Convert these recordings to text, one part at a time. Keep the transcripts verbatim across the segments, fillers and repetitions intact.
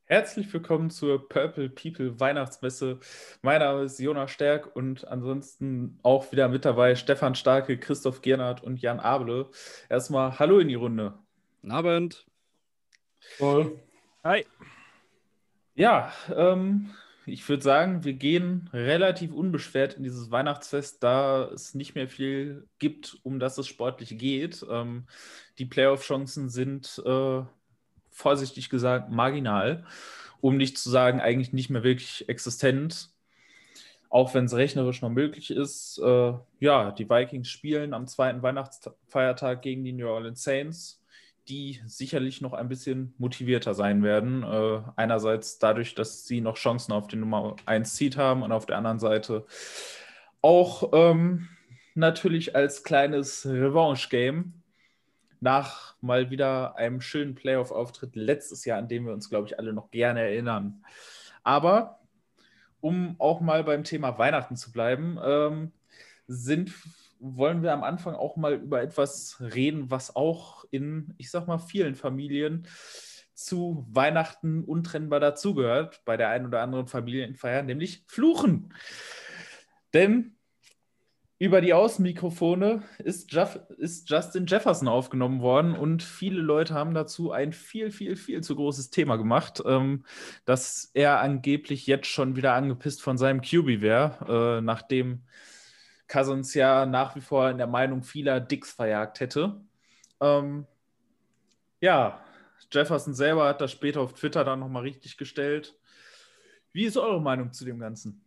Herzlich willkommen zur Purple People Weihnachtsmesse. Mein Name ist Jonas Sterk und ansonsten auch wieder mit dabei Stefan Starke, Christoph Gernhardt und Jan Abele. Erstmal Hallo in die Runde. Guten Abend. Voll. Hi. Ja, ähm, ich würde sagen, wir gehen relativ unbeschwert in dieses Weihnachtsfest, da es nicht mehr viel gibt, um das es sportlich geht. Ähm, die Playoff-Chancen sind, äh, vorsichtig gesagt, marginal, um nicht zu sagen, eigentlich nicht mehr wirklich existent. Auch wenn es rechnerisch noch möglich ist. Äh, ja, die Vikings spielen am zweiten Weihnachtsfeiertag gegen die New Orleans Saints, die sicherlich noch ein bisschen motivierter sein werden. Äh, einerseits dadurch, dass sie noch Chancen auf den Nummer eins Seed haben und auf der anderen Seite auch ähm, natürlich als kleines Revanche-Game nach mal wieder einem schönen Playoff-Auftritt letztes Jahr, an dem wir uns, glaube ich, alle noch gerne erinnern. Aber um auch mal beim Thema Weihnachten zu bleiben, ähm, sind, wollen wir am Anfang auch mal über etwas reden, was auch in, ich sag mal, vielen Familien zu Weihnachten untrennbar dazugehört, bei der einen oder anderen Familienfeier, nämlich Fluchen. Denn über die Außenmikrofone ist, Jeff, ist Justin Jefferson aufgenommen worden und viele Leute haben dazu ein viel, viel, viel zu großes Thema gemacht, ähm, dass er angeblich jetzt schon wieder angepisst von seinem Q B wäre, äh, nachdem Cousins ja nach wie vor in der Meinung vieler Dicks verjagt hätte. Ähm, ja, Jefferson selber hat das später auf Twitter dann nochmal richtig gestellt. Wie ist eure Meinung zu dem Ganzen?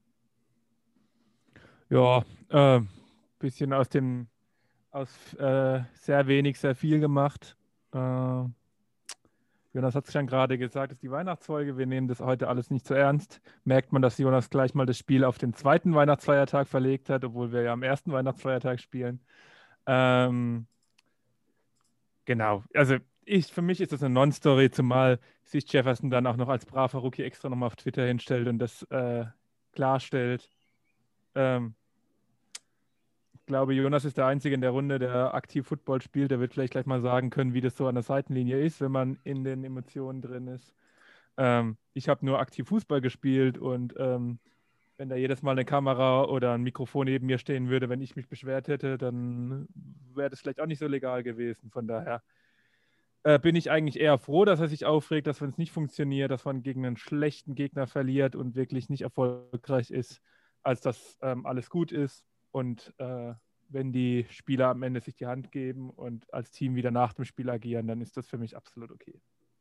Ja, äh, bisschen aus dem, aus äh, sehr wenig, sehr viel gemacht. Äh, Jonas hat es schon gerade gesagt, es ist die Weihnachtsfolge. Wir nehmen das heute alles nicht so ernst. Merkt man, dass Jonas gleich mal das Spiel auf den zweiten Weihnachtsfeiertag verlegt hat, obwohl wir ja am ersten Weihnachtsfeiertag spielen. Ähm, genau, also ich, für mich ist das eine Non-Story, zumal sich Jefferson dann auch noch als braver Rookie extra nochmal auf Twitter hinstellt und das äh, klarstellt. Ähm, Ich glaube, Jonas ist der Einzige in der Runde, der aktiv Football spielt. Der wird vielleicht gleich mal sagen können, wie das so an der Seitenlinie ist, wenn man in den Emotionen drin ist. Ähm, ich habe nur aktiv Fußball gespielt und ähm, wenn da jedes Mal eine Kamera oder ein Mikrofon neben mir stehen würde, wenn ich mich beschwert hätte, dann wäre das vielleicht auch nicht so legal gewesen. Von daher äh, bin ich eigentlich eher froh, dass er sich aufregt, dass wenn es nicht funktioniert, dass man gegen einen schlechten Gegner verliert und wirklich nicht erfolgreich ist, als dass ähm, alles gut ist. Und äh, wenn die Spieler am Ende sich die Hand geben und als Team wieder nach dem Spiel agieren, dann ist das für mich absolut okay.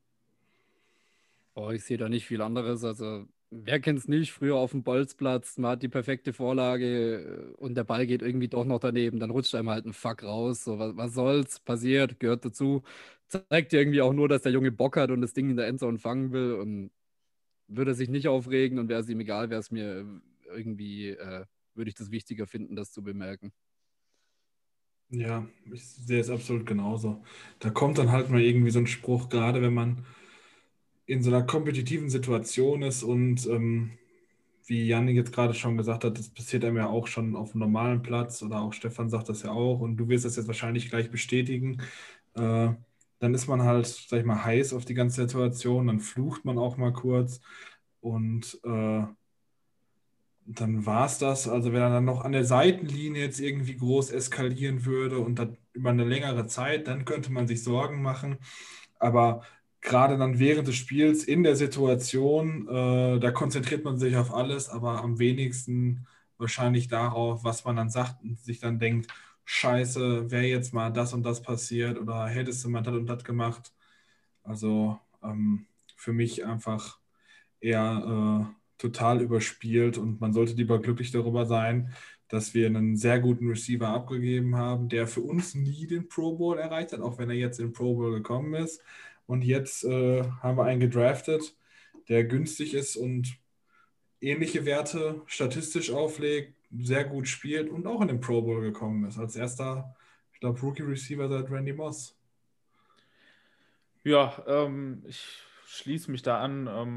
Oh, ich sehe da nicht viel anderes. Also, wer kennt es nicht? Früher auf dem Bolzplatz, man hat die perfekte Vorlage äh, und der Ball geht irgendwie doch noch daneben. Dann rutscht einem halt ein Fuck raus. So, was, was soll's? Passiert, gehört dazu. Zeigt irgendwie auch nur, dass der Junge Bock hat und das Ding in der Endzone fangen will. Und würde er sich nicht aufregen und wäre es ihm egal, wäre es mir irgendwie, äh, würde ich das wichtiger finden, das zu bemerken. Ja, ich sehe es absolut genauso. Da kommt dann halt mal irgendwie so ein Spruch, gerade wenn man in so einer kompetitiven Situation ist und ähm, wie Jannik jetzt gerade schon gesagt hat, das passiert einem ja auch schon auf dem normalen Platz oder auch Stefan sagt das ja auch und du wirst das jetzt wahrscheinlich gleich bestätigen. Äh, Dann ist man halt, sag ich mal, heiß auf die ganze Situation, dann flucht man auch mal kurz und äh, dann war es das. Also wenn er dann noch an der Seitenlinie jetzt irgendwie groß eskalieren würde und dann über eine längere Zeit, dann könnte man sich Sorgen machen. Aber gerade dann während des Spiels in der Situation, äh, da konzentriert man sich auf alles, aber am wenigsten wahrscheinlich darauf, was man dann sagt und sich dann denkt, Scheiße, wäre jetzt mal das und das passiert oder hättest du mal das und das gemacht. Also ähm, für mich einfach eher äh, total überspielt und man sollte lieber glücklich darüber sein, dass wir einen sehr guten Receiver abgegeben haben, der für uns nie den Pro Bowl erreicht hat, auch wenn er jetzt in den Pro Bowl gekommen ist. Und jetzt äh, haben wir einen gedraftet, der günstig ist und ähnliche Werte statistisch auflegt, sehr gut spielt und auch in den Pro Bowl gekommen ist. Als erster, ich glaube, Rookie Receiver seit Randy Moss. Ja, ähm, ich schließe mich da an. Ähm,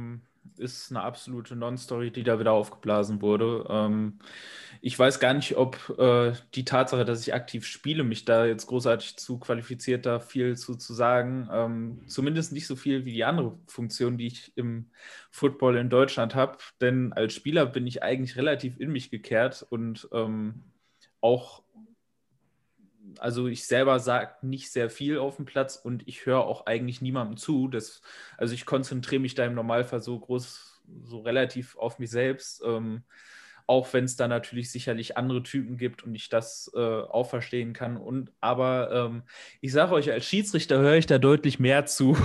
ist eine absolute Non-Story, die da wieder aufgeblasen wurde. Ähm, ich weiß gar nicht, ob äh, die Tatsache, dass ich aktiv spiele, mich da jetzt großartig zu qualifiziert, da viel zu, zu sagen. Ähm, zumindest nicht so viel wie die andere Funktion, die ich im Football in Deutschland habe. Denn als Spieler bin ich eigentlich relativ in mich gekehrt und ähm, auch, also ich selber sage nicht sehr viel auf dem Platz und ich höre auch eigentlich niemandem zu. Das, also ich konzentriere mich da im Normalfall so groß, so relativ auf mich selbst. Ähm, auch wenn es da natürlich sicherlich andere Typen gibt und ich das äh, auch verstehen kann. Und, aber ähm, ich sage euch, als Schiedsrichter höre ich da deutlich mehr zu.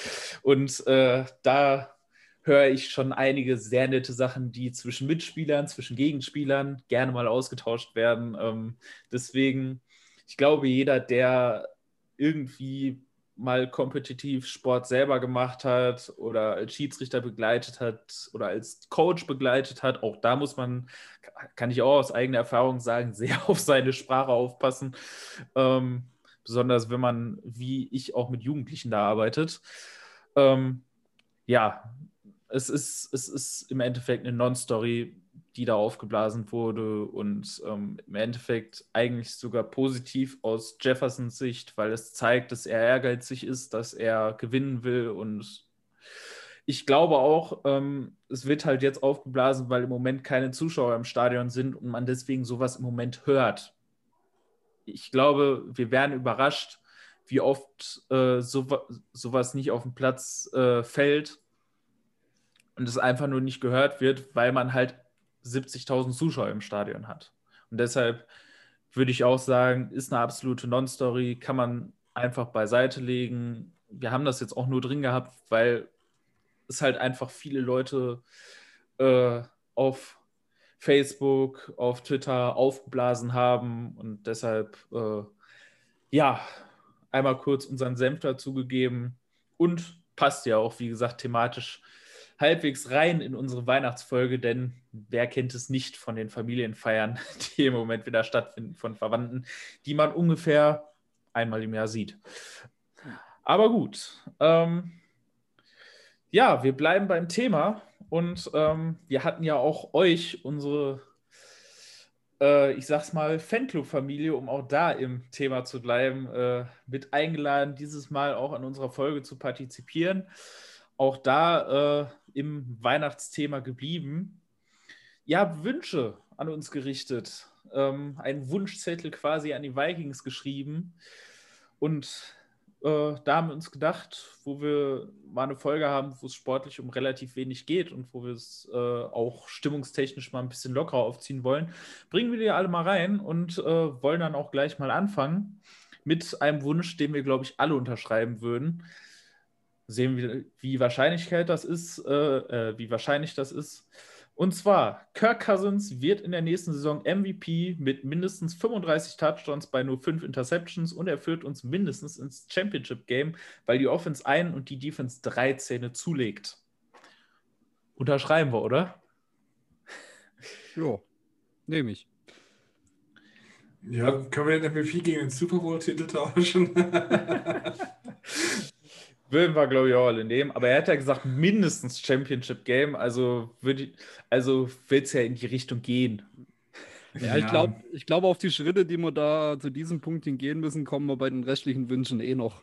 Und äh, da höre ich schon einige sehr nette Sachen, die zwischen Mitspielern, zwischen Gegenspielern gerne mal ausgetauscht werden. Ähm, deswegen, ich glaube, jeder, der irgendwie mal kompetitiv Sport selber gemacht hat oder als Schiedsrichter begleitet hat oder als Coach begleitet hat, auch da muss man, kann ich auch aus eigener Erfahrung sagen, sehr auf seine Sprache aufpassen. Ähm, besonders wenn man, wie ich, auch mit Jugendlichen da arbeitet. Ähm, ja, es ist, es ist im Endeffekt eine Non-Story, die da aufgeblasen wurde und ähm, im Endeffekt eigentlich sogar positiv aus Jeffersons Sicht, weil es zeigt, dass er ehrgeizig ist, dass er gewinnen will und ich glaube auch, ähm, es wird halt jetzt aufgeblasen, weil im Moment keine Zuschauer im Stadion sind und man deswegen sowas im Moment hört. Ich glaube, wir werden überrascht, wie oft äh, so, sowas nicht auf den Platz äh, fällt und es einfach nur nicht gehört wird, weil man halt siebzigtausend Zuschauer im Stadion hat. Und deshalb würde ich auch sagen, ist eine absolute Non-Story, kann man einfach beiseite legen. Wir haben das jetzt auch nur drin gehabt, weil es halt einfach viele Leute äh, auf Facebook, auf Twitter aufgeblasen haben und deshalb, äh, ja, einmal kurz unseren Senf dazugegeben und passt ja auch, wie gesagt, thematisch halbwegs rein in unsere Weihnachtsfolge, denn wer kennt es nicht von den Familienfeiern, die im Moment wieder stattfinden, von Verwandten, die man ungefähr einmal im Jahr sieht. Aber gut, ähm, ja, wir bleiben beim Thema und ähm, wir hatten ja auch euch, unsere, äh, ich sag's mal, Fanclub-Familie, um auch da im Thema zu bleiben, äh, mit eingeladen, dieses Mal auch an unserer Folge zu partizipieren. Auch da äh, im Weihnachtsthema geblieben. Ihr habt Wünsche an uns gerichtet, ähm, einen Wunschzettel quasi an die Vikings geschrieben und äh, da haben wir uns gedacht, wo wir mal eine Folge haben, wo es sportlich um relativ wenig geht und wo wir es äh, auch stimmungstechnisch mal ein bisschen lockerer aufziehen wollen, bringen wir die alle mal rein und äh, wollen dann auch gleich mal anfangen mit einem Wunsch, den wir, glaube ich, alle unterschreiben würden. Sehen wir, wie Wahrscheinlichkeit das ist, äh, äh, wie wahrscheinlich das ist. Und zwar, Kirk Cousins wird in der nächsten Saison M V P mit mindestens fünfunddreißig Touchdowns bei nur fünf Interceptions und er führt uns mindestens ins Championship-Game, weil die Offense ein und die Defense drei Zähne zulegt. Unterschreiben wir, oder? Ja, nehme ich. Ja, können wir den M V P gegen den Super Bowl-Titel tauschen? Würden wir, glaube ich, auch alle nehmen. Aber er hat ja gesagt, mindestens Championship-Game. Also würde also wird es ja in die Richtung gehen. Ja, ich Ja. glaube, ich glaub, auf die Schritte, die wir da zu diesem Punkt hingehen müssen, kommen wir bei den restlichen Wünschen eh noch.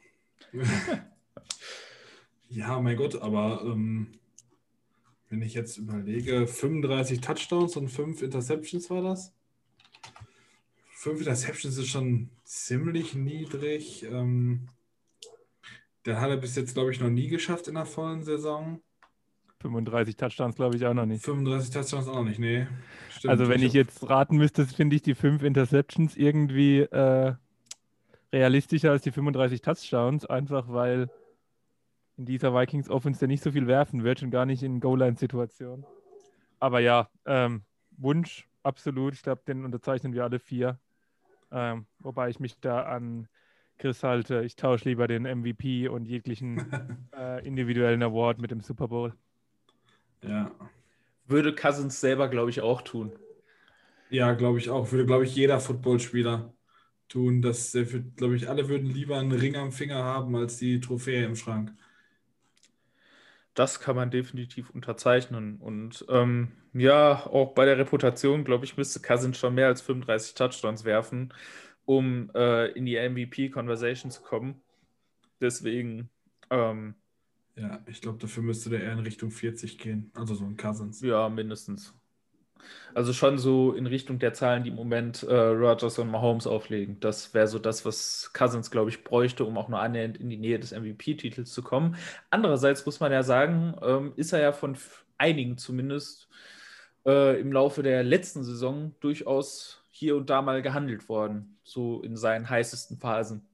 Ja, mein Gott, aber ähm, wenn ich jetzt überlege, fünfunddreißig Touchdowns und fünf Interceptions war das? fünf Interceptions ist schon ziemlich niedrig. Ähm, der hat er bis jetzt, glaube ich, noch nie geschafft in der vollen Saison. fünfunddreißig Touchdowns glaube ich auch noch nicht. fünfunddreißig Touchdowns auch noch nicht, nee. Stimmt. Also wenn ich jetzt raten müsste, finde ich die fünf Interceptions irgendwie äh, realistischer als die fünfunddreißig Touchdowns, einfach weil in dieser Vikings Offense der nicht so viel werfen wird und gar nicht in Goal-Line-Situationen. Aber ja, ähm, Wunsch, absolut. Ich glaube, den unterzeichnen wir alle vier. Ähm, wobei ich mich da an Chris halte. Ich tausche lieber den M V P und jeglichen äh, individuellen Award mit dem Super Bowl. Ja. Würde Cousins selber, glaube ich, auch tun. Ja, glaube ich auch. Würde, glaube ich, jeder Footballspieler tun. Das, glaube ich, alle würden lieber einen Ring am Finger haben als die Trophäe im Schrank. Das kann man definitiv unterzeichnen. Und ähm, ja, auch bei der Reputation, glaube ich, müsste Cousins schon mehr als fünfunddreißig Touchdowns werfen, um äh, in die M V P-Conversation zu kommen. Deswegen, ähm, Ja, ich glaube, dafür müsste der eher in Richtung vierzig gehen. Also so ein Cousins. ja, mindestens. Also schon so in Richtung der Zahlen, die im Moment äh, Rodgers und Mahomes auflegen. Das wäre so das, was Cousins, glaube ich, bräuchte, um auch nur annähernd in die Nähe des M V P-Titels zu kommen. Andererseits muss man ja sagen, ähm, ist er ja von f- einigen zumindest äh, im Laufe der letzten Saison durchaus hier und da mal gehandelt worden, so in seinen heißesten Phasen.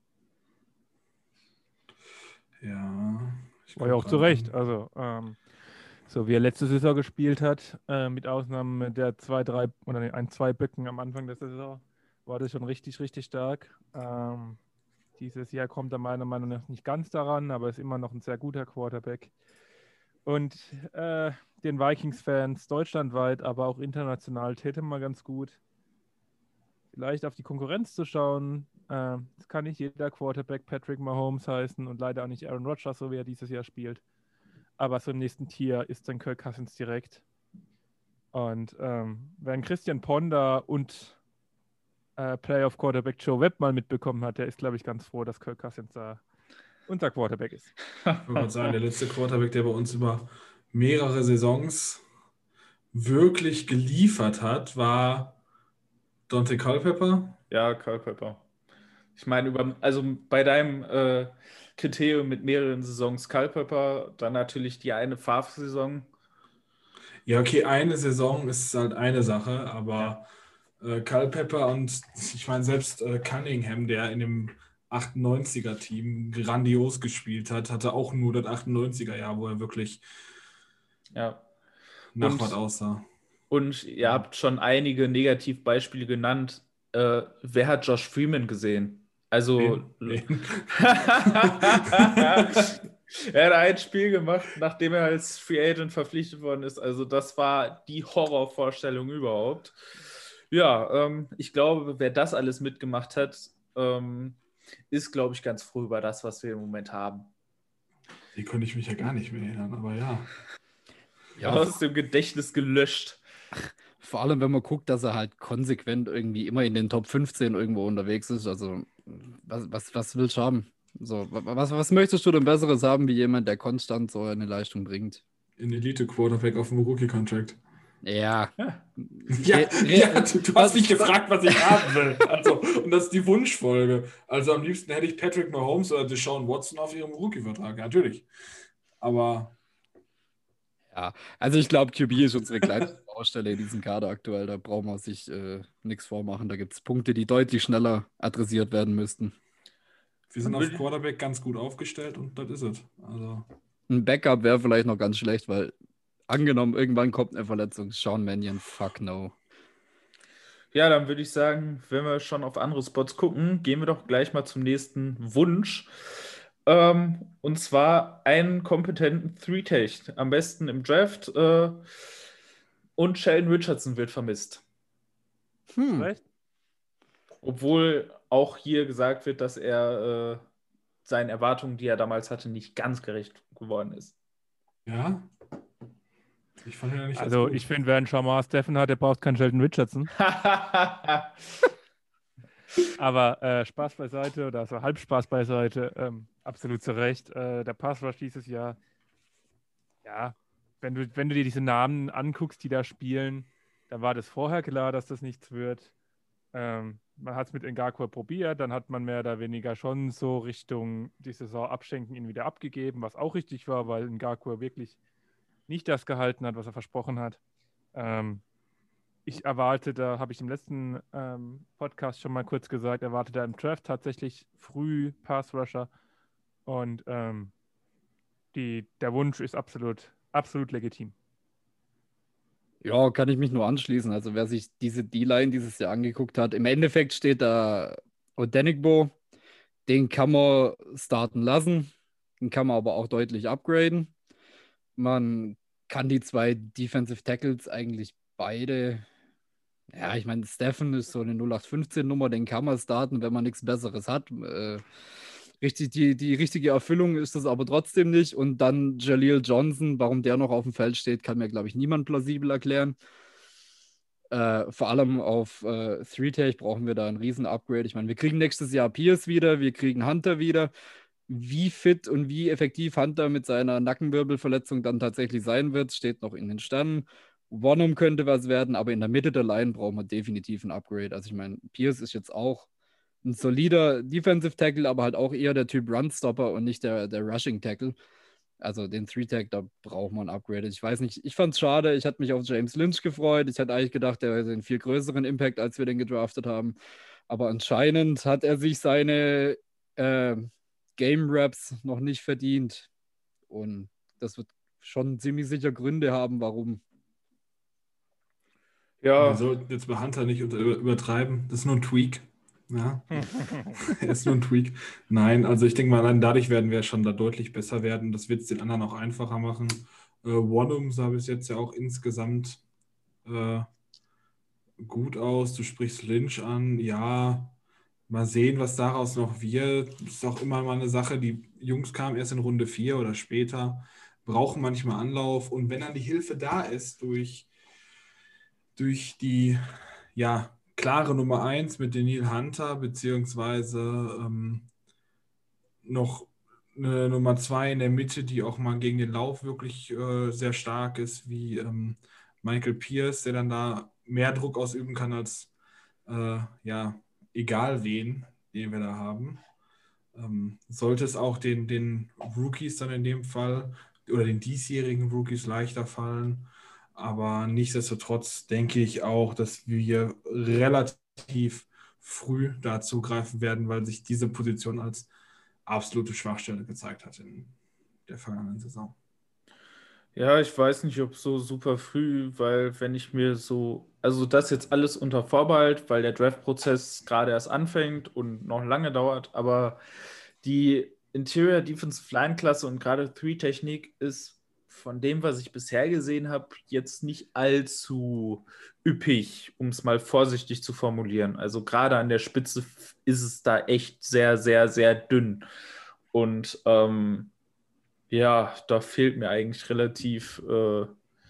Ja. ich War ja guck auch zu gerade Recht. an. Also, ähm, so wie er letzte Saison gespielt hat, äh, mit Ausnahme der zwei, drei oder nee, ein, zwei Böcken am Anfang der Saison, war das schon richtig, richtig stark. Ähm, dieses Jahr kommt er meiner Meinung nach nicht ganz daran, aber ist immer noch ein sehr guter Quarterback. Und äh, den Vikings-Fans deutschlandweit, aber auch international täte mal ganz gut, vielleicht auf die Konkurrenz zu schauen. Äh, Es kann nicht jeder Quarterback Patrick Mahomes heißen und leider auch nicht Aaron Rodgers, so wie er dieses Jahr spielt. Aber so im nächsten Tier ist dann Kirk Cousins direkt. Und ähm, wenn Christian Ponder und äh, Playoff Quarterback Joe Webb mal mitbekommen hat, der ist, glaube ich, ganz froh, dass Kirk Cousins da unser Quarterback ist. Ich wollte gerade sagen, der letzte Quarterback, der bei uns über mehrere Saisons wirklich geliefert hat, war Dante Culpepper. Ja, Kyle Pepper. Ich meine, über, also bei deinem äh, Kriterium mit mehreren Saisons Culpepper, dann natürlich die eine Favre-Saison. Ja, okay, eine Saison ist halt eine Sache, aber äh, Culpepper und ich meine, selbst äh, Cunningham, der in dem achtundneunziger-Team grandios gespielt hat, hatte auch nur das achtundneunziger-Jahr, wo er wirklich Ja. nach Und- was aussah. Und ihr habt schon einige Negativbeispiele genannt. Äh, wer hat Josh Freeman gesehen? Also, Wen? Wen? er hat ein Spiel gemacht, nachdem er als Free Agent verpflichtet worden ist. Also, das war die Horrorvorstellung überhaupt. Ja, ähm, ich glaube, wer das alles mitgemacht hat, ähm, ist, glaube ich, ganz froh über das, was wir im Moment haben. Die konnte ich mich ja gar nicht mehr erinnern, aber ja. Ja, Aus dem Gedächtnis gelöscht. vor allem, wenn man guckt, dass er halt konsequent irgendwie immer in den Top fünfzehn irgendwo unterwegs ist. Also, was, was, was willst du haben? So, wa- was, was möchtest du denn Besseres haben, wie jemand, der konstant so eine Leistung bringt? Ein Elite-Quarterback auf dem Rookie-Contract. Ja. Ja, Re- re- ja du, du was- hast mich gefragt, was ich haben will. Also, und das ist die Wunschfolge. Also am liebsten hätte ich Patrick Mahomes oder Deshaun Watson auf ihrem Rookie-Vertrag. Ja, natürlich. Aber Ja, also ich glaube, Q B ist unsere kleinste Baustelle in diesem Kader aktuell. Da brauchen wir sich äh, nichts vormachen. Da gibt es Punkte, die deutlich schneller adressiert werden müssten. wir sind auf Quarterback ganz gut aufgestellt und das ist es. Also, Ein Backup wäre vielleicht noch ganz schlecht, weil angenommen, irgendwann kommt eine Verletzung. Sean Mannion, fuck no. Ja, dann würde ich sagen, wenn wir schon auf andere Spots gucken, gehen wir doch gleich mal zum nächsten Wunsch. Ähm, und zwar einen kompetenten Three-Tech, am besten im Draft. Äh, und Sheldon Richardson wird vermisst. Hm. Recht? Obwohl auch hier gesagt wird, dass er äh, seinen Erwartungen, die er damals hatte, nicht ganz gerecht geworden ist. ja. Ich fand ihn ja nicht als Also gut. ich finde, wer einen Shamar Steffen hat, der braucht keinen Sheldon Richardson. Aber äh, Spaß beiseite oder so Halbspaß beiseite, ähm, absolut zu Recht. Äh, der Pass Rush dieses Jahr, ja, wenn du, wenn du dir diese Namen anguckst, die da spielen, dann war das vorher klar, dass das nichts wird. Ähm, man hat es mit Ngakoue probiert, dann hat man mehr oder weniger schon so Richtung die Saison abschenken ihn wieder abgegeben, was auch richtig war, weil Ngakoue wirklich nicht das gehalten hat, was er versprochen hat. Ähm, ich erwarte, da habe ich im letzten ähm, Podcast schon mal kurz gesagt, erwarte da im Draft tatsächlich früh Pass-Rusher und ähm, die, der Wunsch ist absolut, absolut legitim. Ja, kann ich mich nur anschließen. Also wer sich diese D-Line dieses Jahr angeguckt hat, im Endeffekt steht da Odenigbo, den kann man starten lassen, den kann man aber auch deutlich upgraden. Man kann die zwei Defensive Tackles eigentlich beide, ja, ich meine, Steffen ist so eine null acht fünfzehn Nummer, den kann man starten, wenn man nichts Besseres hat. Äh, richtig, die, die richtige Erfüllung ist das aber trotzdem nicht. Und dann Jaleel Johnson, warum der noch auf dem Feld steht, kann mir, glaube ich, niemand plausibel erklären. Äh, vor allem auf äh, Three-Tech brauchen wir da ein Riesen-Upgrade. Ich meine, wir kriegen nächstes Jahr Pierce wieder, wir kriegen Hunter wieder. Wie fit und wie effektiv Hunter mit seiner Nackenwirbelverletzung dann tatsächlich sein wird, steht noch in den Sternen. Wonnum könnte was werden, aber in der Mitte der Line brauchen wir definitiv ein Upgrade. Also ich meine, Pierce ist jetzt auch ein solider Defensive Tackle, aber halt auch eher der Typ Runstopper und nicht der, der Rushing Tackle. Also den Three-Tag, da braucht man ein Upgrade. Ich weiß nicht, ich fand es schade. Ich hatte mich auf James Lynch gefreut. Ich hatte eigentlich gedacht, der hätte einen viel größeren Impact, als wir den gedraftet haben. Aber anscheinend hat er sich seine äh, Game-Raps noch nicht verdient. Und das wird schon ziemlich sicher Gründe haben, warum. Wir Ja, sollten jetzt bei Hunter nicht unter- übertreiben. Das ist nur ein Tweak. Ja, ist nur ein Tweak. Nein, also ich denke mal, allein dadurch werden wir schon da deutlich besser werden. Das wird es den anderen auch einfacher machen. Äh, Wonnum sah bis jetzt ja auch insgesamt äh, gut aus. Du sprichst Lynch an. Ja, mal sehen, was daraus noch wird. Ist auch immer mal eine Sache. Die Jungs kamen erst in Runde vier oder später, brauchen manchmal Anlauf. Und wenn dann die Hilfe da ist durch, durch die, ja, klare Nummer eins mit Daniel Hunter, beziehungsweise ähm, noch eine Nummer zwei in der Mitte, die auch mal gegen den Lauf wirklich äh, sehr stark ist, wie ähm, Michael Pierce, der dann da mehr Druck ausüben kann als äh, ja, egal wen, den wir da haben. Ähm, sollte es auch den, den Rookies dann in dem Fall oder den diesjährigen Rookies leichter fallen. Aber nichtsdestotrotz denke ich auch, dass wir relativ früh da zugreifen werden, weil sich diese Position als absolute Schwachstelle gezeigt hat in der vergangenen Saison. ja, ich weiß nicht, ob so super früh, weil wenn ich mir so, also das jetzt alles unter Vorbehalt, weil der Draft-Prozess gerade erst anfängt und noch lange dauert, aber die Interior Defensive Line-Klasse und gerade Three-Technik ist von dem, was ich bisher gesehen habe, jetzt nicht allzu üppig, um es mal vorsichtig zu formulieren. Also gerade an der Spitze f- ist es da echt sehr, sehr, sehr dünn. Und ähm, ja, da fehlt mir eigentlich relativ, äh,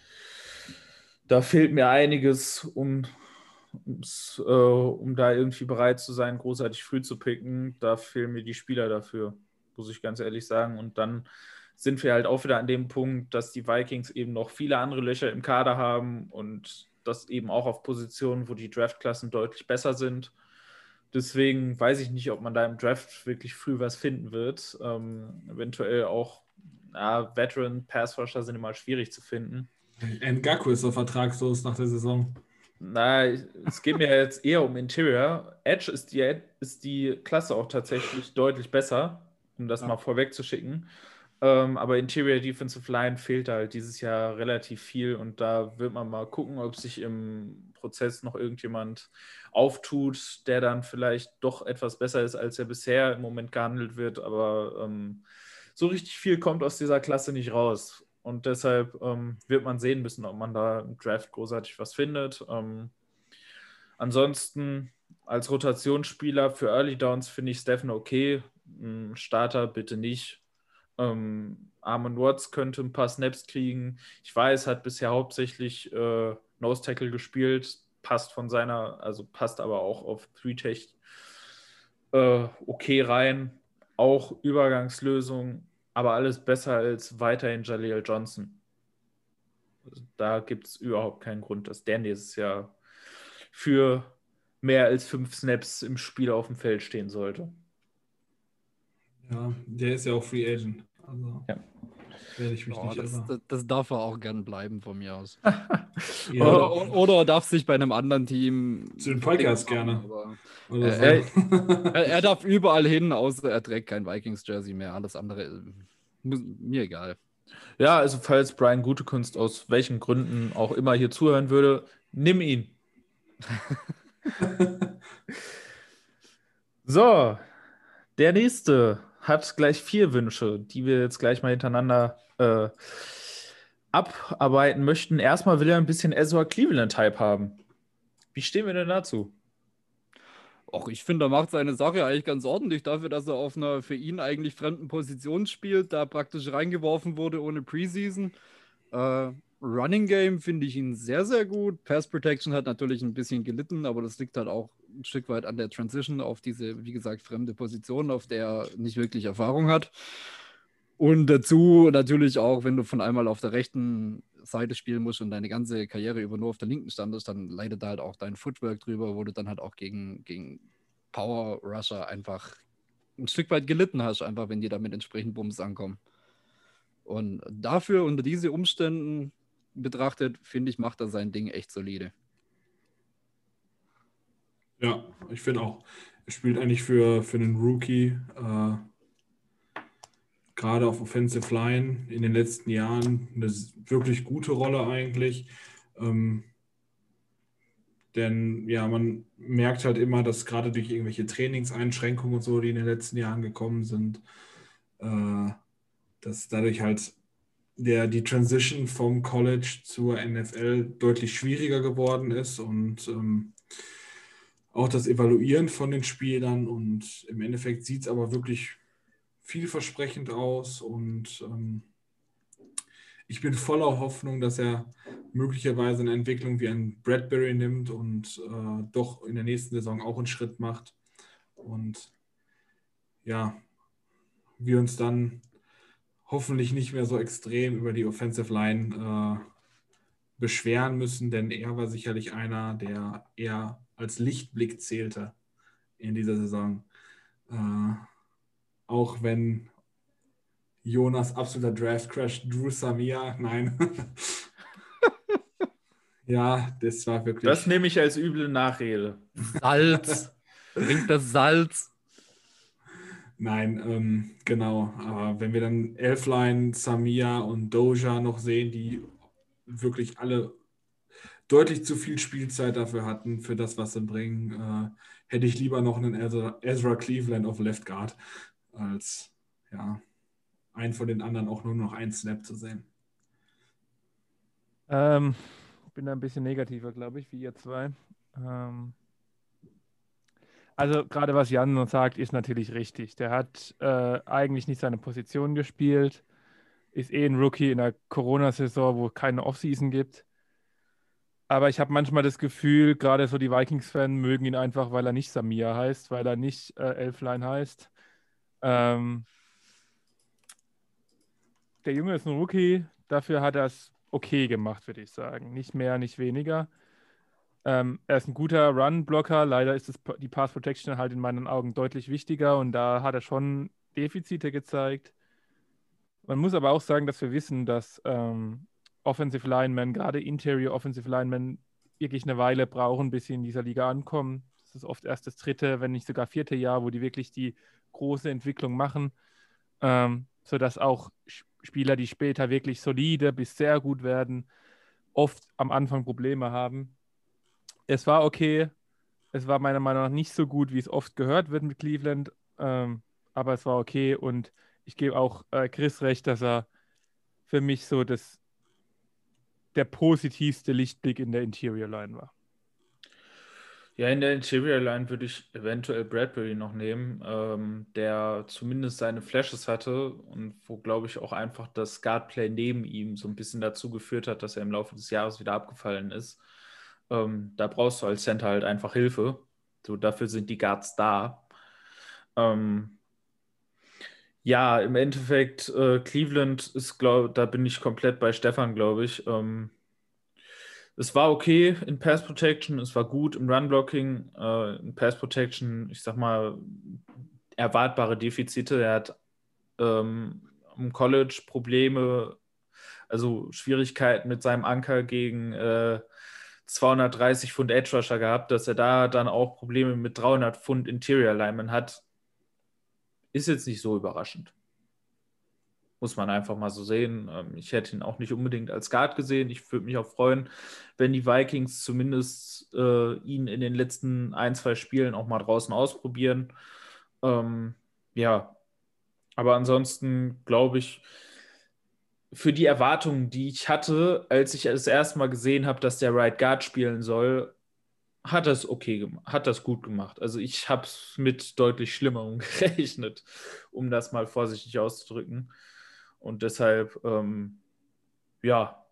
da fehlt mir einiges, um, ums, äh, um da irgendwie bereit zu sein, großartig früh zu picken. Da fehlen mir die Spieler dafür, muss ich ganz ehrlich sagen. Und dann sind wir halt auch wieder an dem Punkt, dass die Vikings eben noch viele andere Löcher im Kader haben und das eben auch auf Positionen, wo die Draftklassen deutlich besser sind. Deswegen weiß ich nicht, ob man da im Draft wirklich früh was finden wird. Ähm, eventuell auch ja, Veteran Passrusher sind immer schwierig zu finden. Ngaku ist so vertragslos nach der Saison. Na, es geht mir jetzt eher um Interior. Edge ist die, ist die Klasse auch tatsächlich deutlich besser, um das Ja. mal vorwegzuschicken. Ähm, aber Interior Defensive Line fehlt halt dieses Jahr relativ viel und da wird man mal gucken, ob sich im Prozess noch irgendjemand auftut, der dann vielleicht doch etwas besser ist, als er bisher im Moment gehandelt wird. Aber ähm, so richtig viel kommt aus dieser Klasse nicht raus. Und deshalb ähm, wird man sehen müssen, ob man da im Draft großartig was findet. Ähm, ansonsten als Rotationsspieler für Early Downs finde ich Steffen okay. Ein Starter bitte nicht. Ähm, Armon Watts könnte ein paar Snaps kriegen. Ich weiß, hat bisher hauptsächlich äh, Nose Tackle gespielt, passt von seiner, also passt aber auch auf Three-Tech äh, okay rein. Auch Übergangslösung, aber alles besser als weiterhin Jaleel Johnson. Also da gibt es überhaupt keinen Grund, dass der nächstes Jahr für mehr als fünf Snaps im Spiel auf dem Feld stehen sollte. Ja, der ist ja auch Free Agent. Also Ja. werde ich mich Oh, nicht das, irre. das, das darf er auch gern bleiben von mir aus. Ja, Oder, oder er darf sich bei einem anderen Team zu den Podcast machen, gerne. aber Oder so. Äh, er, er darf überall hin, außer er trägt kein Vikings-Jersey mehr. Alles andere äh, muss, mir egal. Ja, also falls Brian Gutekunst aus welchen Gründen auch immer hier zuhören würde, nimm ihn. So, der nächste hat gleich vier Wünsche, die wir jetzt gleich mal hintereinander äh, abarbeiten möchten. Erstmal will er ein bisschen Ezra Cleveland-Type haben. Wie stehen wir denn dazu? Auch ich finde, er macht seine Sache eigentlich ganz ordentlich dafür, dass er auf einer für ihn eigentlich fremden Position spielt, da praktisch reingeworfen wurde ohne Preseason. Äh, Running Game finde ich ihn sehr, sehr gut. Pass Protection hat natürlich ein bisschen gelitten, aber das liegt halt auch ein Stück weit an der Transition auf diese, wie gesagt, fremde Position, auf der er nicht wirklich Erfahrung hat. Und dazu natürlich auch, wenn du von einmal auf der rechten Seite spielen musst und deine ganze Karriere über nur auf der linken standest, dann leidet da halt auch dein Footwork drüber, wo du dann halt auch gegen, gegen Power Rusher einfach ein Stück weit gelitten hast, einfach wenn die damit entsprechend Bums ankommen. Und dafür, unter diese Umständen betrachtet, finde ich, macht er sein Ding echt solide. Ja, ich finde auch, er spielt eigentlich für, für einen Rookie, äh, gerade auf Offensive Line in den letzten Jahren eine wirklich gute Rolle eigentlich. Ähm, denn ja, man merkt halt immer, dass gerade durch irgendwelche Trainingseinschränkungen und so, die in den letzten Jahren gekommen sind, äh, dass dadurch halt der, die Transition vom College zur N F L deutlich schwieriger geworden ist und ähm, auch das Evaluieren von den Spielern, und im Endeffekt sieht es aber wirklich vielversprechend aus, und ähm, ich bin voller Hoffnung, dass er möglicherweise eine Entwicklung wie ein Bradbury nimmt und äh, doch in der nächsten Saison auch einen Schritt macht und ja, wir uns dann hoffentlich nicht mehr so extrem über die Offensive Line äh, beschweren müssen, denn er war sicherlich einer, der eher als Lichtblick zählte in dieser Saison. Äh, auch wenn Jonas absoluter Draft-Crash, Drew Samia, nein. Ja, das war wirklich... Das nehme ich als üble Nachrede. Salz. Bringt das Salz. Nein, ähm, genau. Aber wenn wir dann Elfline, Samia und Doja noch sehen, die wirklich alle deutlich zu viel Spielzeit dafür hatten, für das, was sie bringen, äh, hätte ich lieber noch einen Ezra, Ezra Cleveland auf Left Guard, als ja, einen von den anderen auch nur noch einen Snap zu sehen. Ähm, ich bin da ein bisschen negativer, glaube ich, wie ihr zwei. Ähm, also gerade was Jan noch sagt, ist natürlich richtig. Der hat äh, eigentlich nicht seine Position gespielt, ist eh ein Rookie in der Corona-Saison, wo es keine Offseason gibt. Aber ich habe manchmal das Gefühl, gerade so die Vikings-Fans mögen ihn einfach, weil er nicht Samia heißt, weil er nicht äh, Elfline heißt. Ähm, der Junge ist ein Rookie, dafür hat er es okay gemacht, würde ich sagen. Nicht mehr, nicht weniger. Ähm, er ist ein guter Run-Blocker, leider ist das, die Pass-Protection halt in meinen Augen deutlich wichtiger und da hat er schon Defizite gezeigt. Man muss aber auch sagen, dass wir wissen, dass ähm, Offensive Linemen, gerade Interior Offensive Linemen, wirklich eine Weile brauchen, bis sie in dieser Liga ankommen. Das ist oft erst das dritte, wenn nicht sogar vierte Jahr, wo die wirklich die große Entwicklung machen, ähm, sodass auch Spieler, die später wirklich solide bis sehr gut werden, oft am Anfang Probleme haben. Es war okay, es war meiner Meinung nach nicht so gut, wie es oft gehört wird mit Cleveland, ähm, aber es war okay und ich gebe auch äh, Chris recht, dass er für mich so das, der positivste Lichtblick in der Interior Line war. Ja, in der Interior Line würde ich eventuell Bradbury noch nehmen, ähm, der zumindest seine Flashes hatte und wo, glaube ich, auch einfach das Guardplay neben ihm so ein bisschen dazu geführt hat, dass er im Laufe des Jahres wieder abgefallen ist. Ähm, da brauchst du als Center halt einfach Hilfe. So, dafür sind die Guards da. Ähm, ja, im Endeffekt, äh, Cleveland ist, glaub, da bin ich komplett bei Stefan, glaube ich. Ähm, es war okay in Pass Protection, es war gut im Run Blocking. Äh, in Pass Protection, ich sag mal, erwartbare Defizite. Er hat ähm, im College Probleme, also Schwierigkeiten mit seinem Anker gegen äh, zweihundertdreißig Pfund Edge Rusher gehabt, dass er da dann auch Probleme mit dreihundert Pfund Interior Lineman hat, ist jetzt nicht so überraschend. Muss man einfach mal so sehen. Ich hätte ihn auch nicht unbedingt als Guard gesehen. Ich würde mich auch freuen, wenn die Vikings zumindest äh, ihn in den letzten ein, zwei Spielen auch mal draußen ausprobieren. Ähm, ja, aber ansonsten glaube ich, für die Erwartungen, die ich hatte, als ich das erste Mal gesehen habe, dass der Right Guard spielen soll, hat das okay gemacht, hat das gut gemacht. Also ich habe es mit deutlich Schlimmerem gerechnet, um das mal vorsichtig auszudrücken. Und deshalb, ähm, ja,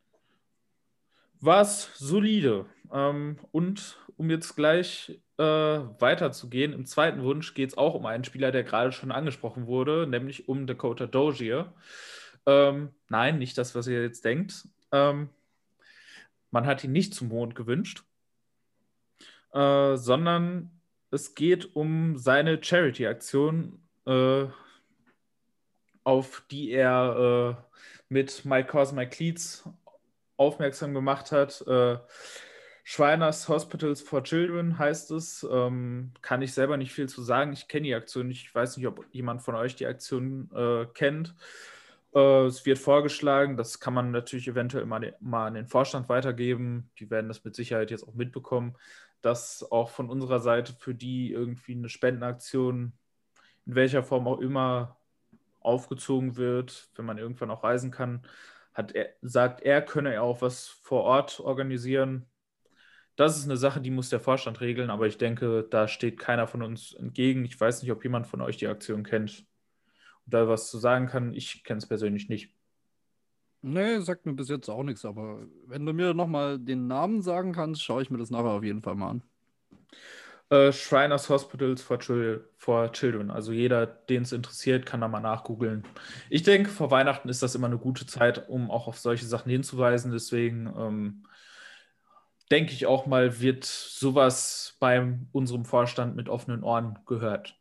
war es solide. Ähm, und um jetzt gleich äh, weiterzugehen, im zweiten Wunsch geht es auch um einen Spieler, der gerade schon angesprochen wurde, nämlich um Dakota Dozier. Ähm, nein, nicht das, was ihr jetzt denkt. Ähm, man hat ihn nicht zum Mond gewünscht, äh, sondern es geht um seine Charity-Aktion, äh, auf die er äh, mit My Cause My Cleats aufmerksam gemacht hat. Äh, Shriners Hospitals for Children heißt es. Ähm, kann ich selber nicht viel zu sagen. Ich kenne die Aktion nicht. Ich weiß nicht, ob jemand von euch die Aktion äh, kennt. Äh, es wird vorgeschlagen. Das kann man natürlich eventuell mal, mal an den Vorstand weitergeben. Die werden das mit Sicherheit jetzt auch mitbekommen, dass auch von unserer Seite für die irgendwie eine Spendenaktion in welcher Form auch immer aufgezogen wird, wenn man irgendwann auch reisen kann. Hat er, sagt er, könne er auch was vor Ort organisieren. Das ist eine Sache, die muss der Vorstand regeln, aber ich denke, da steht keiner von uns entgegen. Ich weiß nicht, ob jemand von euch die Aktion kennt und da was zu sagen kann. Ich kenne es persönlich nicht. Nee, sagt mir bis jetzt auch nichts, aber wenn du mir nochmal den Namen sagen kannst, schaue ich mir das nachher auf jeden Fall mal an. Äh, Shriners Hospitals for, Chil for Children. Also jeder, den es interessiert, kann da mal nachgoogeln. Ich denke, vor Weihnachten ist das immer eine gute Zeit, um auch auf solche Sachen hinzuweisen. Deswegen ähm, denke ich auch mal, wird sowas bei unserem Vorstand mit offenen Ohren gehört.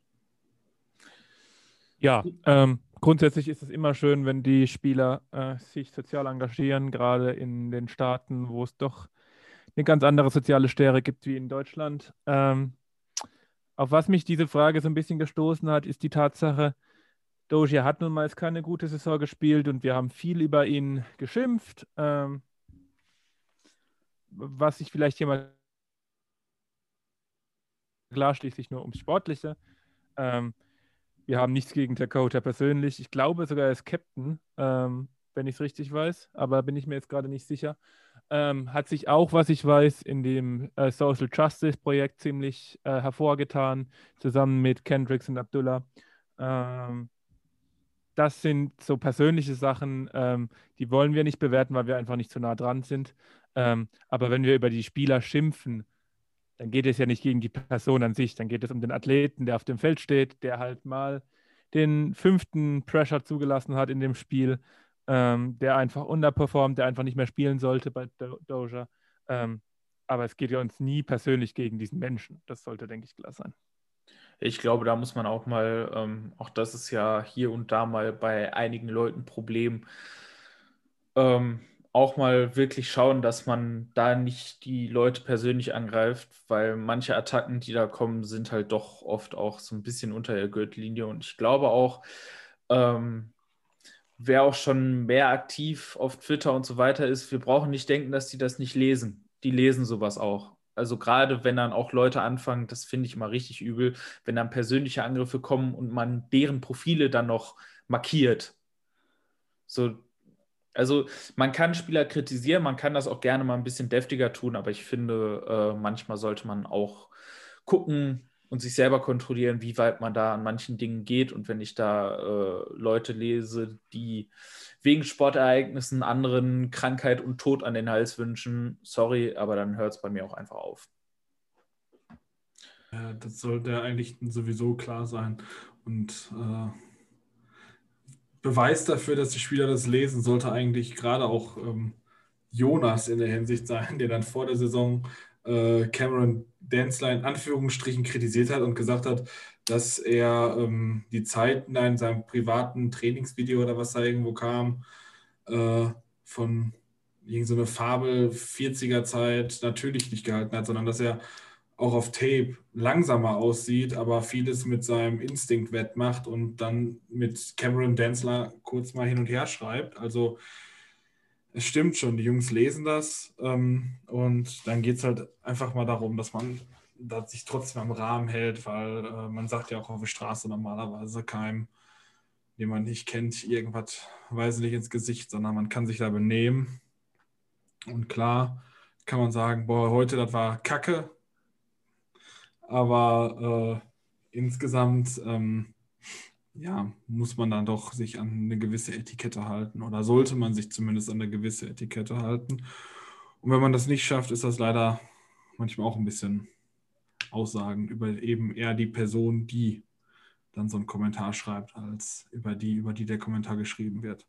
Ja, ähm, grundsätzlich ist es immer schön, wenn die Spieler äh, sich sozial engagieren, gerade in den Staaten, wo es doch eine ganz andere soziale Sphäre gibt wie in Deutschland. Ähm, auf was mich diese Frage so ein bisschen gestoßen hat, ist die Tatsache, Dozier hat nun mal keine gute Saison gespielt und wir haben viel über ihn geschimpft. Ähm, was ich vielleicht hier mal klar, schließlich nur ums Sportliche. Ähm, wir haben nichts gegen Dakota persönlich. Ich glaube sogar, er ist Captain, ähm, wenn ich es richtig weiß, aber bin ich mir jetzt gerade nicht sicher. Ähm, hat sich auch, was ich weiß, in dem äh, Social Justice Projekt ziemlich äh, hervorgetan, zusammen mit Kendricks und Abdullah. Ähm, das sind so persönliche Sachen, ähm, die wollen wir nicht bewerten, weil wir einfach nicht so nah dran sind. Ähm, aber wenn wir über die Spieler schimpfen, dann geht es ja nicht gegen die Person an sich, dann geht es um den Athleten, der auf dem Feld steht, der halt mal den fünften Pressure zugelassen hat in dem Spiel, ähm, der einfach underperformt, der einfach nicht mehr spielen sollte bei Do Dozier. Ähm, aber es geht ja uns nie persönlich gegen diesen Menschen. Das sollte, denke ich, klar sein. Ich glaube, da muss man auch mal, ähm, auch das ist ja hier und da mal bei einigen Leuten ein Problem, ähm, auch mal wirklich schauen, dass man da nicht die Leute persönlich angreift, weil manche Attacken, die da kommen, sind halt doch oft auch so ein bisschen unter der Gürtellinie. Und ich glaube auch, ähm, wer auch schon mehr aktiv auf Twitter und so weiter ist, wir brauchen nicht denken, dass die das nicht lesen. Die lesen sowas auch. Also gerade wenn dann auch Leute anfangen, das finde ich immer richtig übel, wenn dann persönliche Angriffe kommen und man deren Profile dann noch markiert. So, also man kann Spieler kritisieren, man kann das auch gerne mal ein bisschen deftiger tun, aber ich finde, äh, manchmal sollte man auch gucken und sich selber kontrollieren, wie weit man da an manchen Dingen geht. Und wenn ich da äh, Leute lese, die wegen Sportereignissen anderen Krankheit und Tod an den Hals wünschen, sorry, aber dann hört es bei mir auch einfach auf. Ja, das sollte eigentlich sowieso klar sein. Und äh, Beweis dafür, dass die Spieler das lesen, sollte eigentlich gerade auch ähm, Jonas in der Hinsicht sein, der dann vor der Saison äh, Cameron Dantzler in Anführungsstrichen kritisiert hat und gesagt hat, dass er ähm, die Zeiten da in seinem privaten Trainingsvideo oder was da irgendwo kam, äh, von irgendeiner so Fabel vierziger Zeit natürlich nicht gehalten hat, sondern dass er auch auf Tape langsamer aussieht, aber vieles mit seinem Instinkt wettmacht und dann mit Cameron Dantzler kurz mal hin und her schreibt. Also es stimmt schon, die Jungs lesen das ähm, und dann geht es halt einfach mal darum, dass man dass sich trotzdem am Rahmen hält, weil äh, man sagt ja auch auf der Straße normalerweise keinem, den man nicht kennt, irgendwas weise nicht ins Gesicht, sondern man kann sich da benehmen. Und klar kann man sagen, boah, heute, das war Kacke, Aber äh, insgesamt ähm, ja, muss man dann doch sich an eine gewisse Etikette halten oder sollte man sich zumindest an eine gewisse Etikette halten. Und wenn man das nicht schafft, ist das leider manchmal auch ein bisschen Aussagen über eben eher die Person, die dann so einen Kommentar schreibt, als über die, über die der Kommentar geschrieben wird.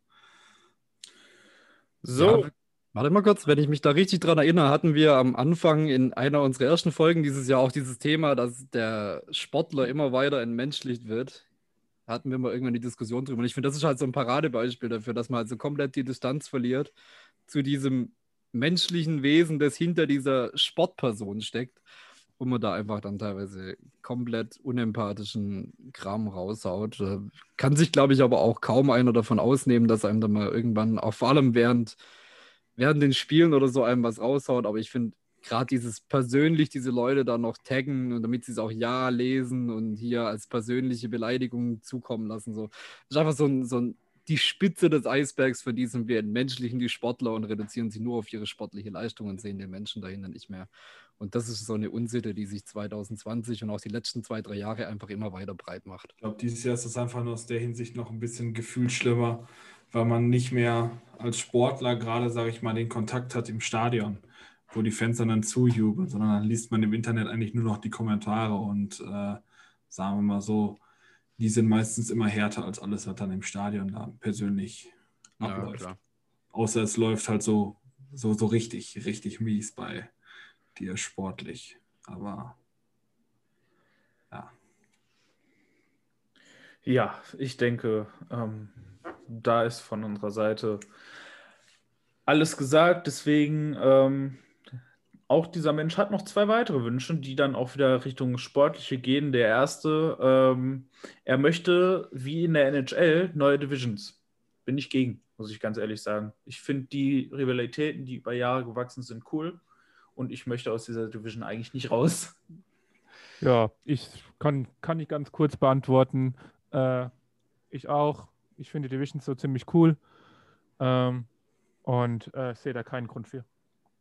So, Ja, warte mal kurz, wenn ich mich da richtig dran erinnere, hatten wir am Anfang in einer unserer ersten Folgen dieses Jahr auch dieses Thema, dass der Sportler immer weiter entmenschlicht wird. Hatten wir mal irgendwann die Diskussion drüber. Und ich finde, das ist halt so ein Paradebeispiel dafür, dass man halt so komplett die Distanz verliert zu diesem menschlichen Wesen, das hinter dieser Sportperson steckt. Und man da einfach dann teilweise komplett unempathischen Kram raushaut. Äh, Kann sich, glaube ich, aber auch kaum einer davon ausnehmen, dass einem dann mal irgendwann, auch vor allem während, während den Spielen oder so, einem was raushaut. Aber ich finde, gerade dieses persönlich diese Leute da noch taggen und damit sie es auch ja lesen und hier als persönliche Beleidigung zukommen lassen, so. Das ist einfach so ein, so ein die Spitze des Eisbergs von diesem, wir entmenschlichen die Sportler und reduzieren sie nur auf ihre sportliche Leistung und sehen den Menschen dahinter nicht mehr. Und das ist so eine Unsitte, die sich zwanzig zwanzig und auch die letzten zwei, drei Jahre einfach immer weiter breit macht. Ich glaube, dieses Jahr ist das einfach nur aus der Hinsicht noch ein bisschen gefühlt schlimmer, weil man nicht mehr als Sportler gerade, sage ich mal, den Kontakt hat im Stadion, wo die Fans dann, dann zujubeln, sondern dann liest man im Internet eigentlich nur noch die Kommentare und äh, sagen wir mal so, die sind meistens immer härter als alles, was dann im Stadion da persönlich Ja, abläuft. klar. Außer es läuft halt so, so, so richtig, richtig mies bei dir sportlich. Aber ja. ja, ich denke, ähm, da ist von unserer Seite alles gesagt. Deswegen, ähm, auch dieser Mensch hat noch zwei weitere Wünsche, die dann auch wieder Richtung Sportliche gehen. Der erste, ähm, er möchte, wie in der N H L, neue Divisions. Bin ich gegen, muss ich ganz ehrlich sagen. Ich finde die Rivalitäten, die über Jahre gewachsen sind, cool. Und ich möchte aus dieser Division eigentlich nicht raus. Ja, ich kann, kann ich ganz kurz beantworten. Äh, ich auch. Ich finde die Divisions so ziemlich cool. Ähm, und äh, sehe da keinen Grund für.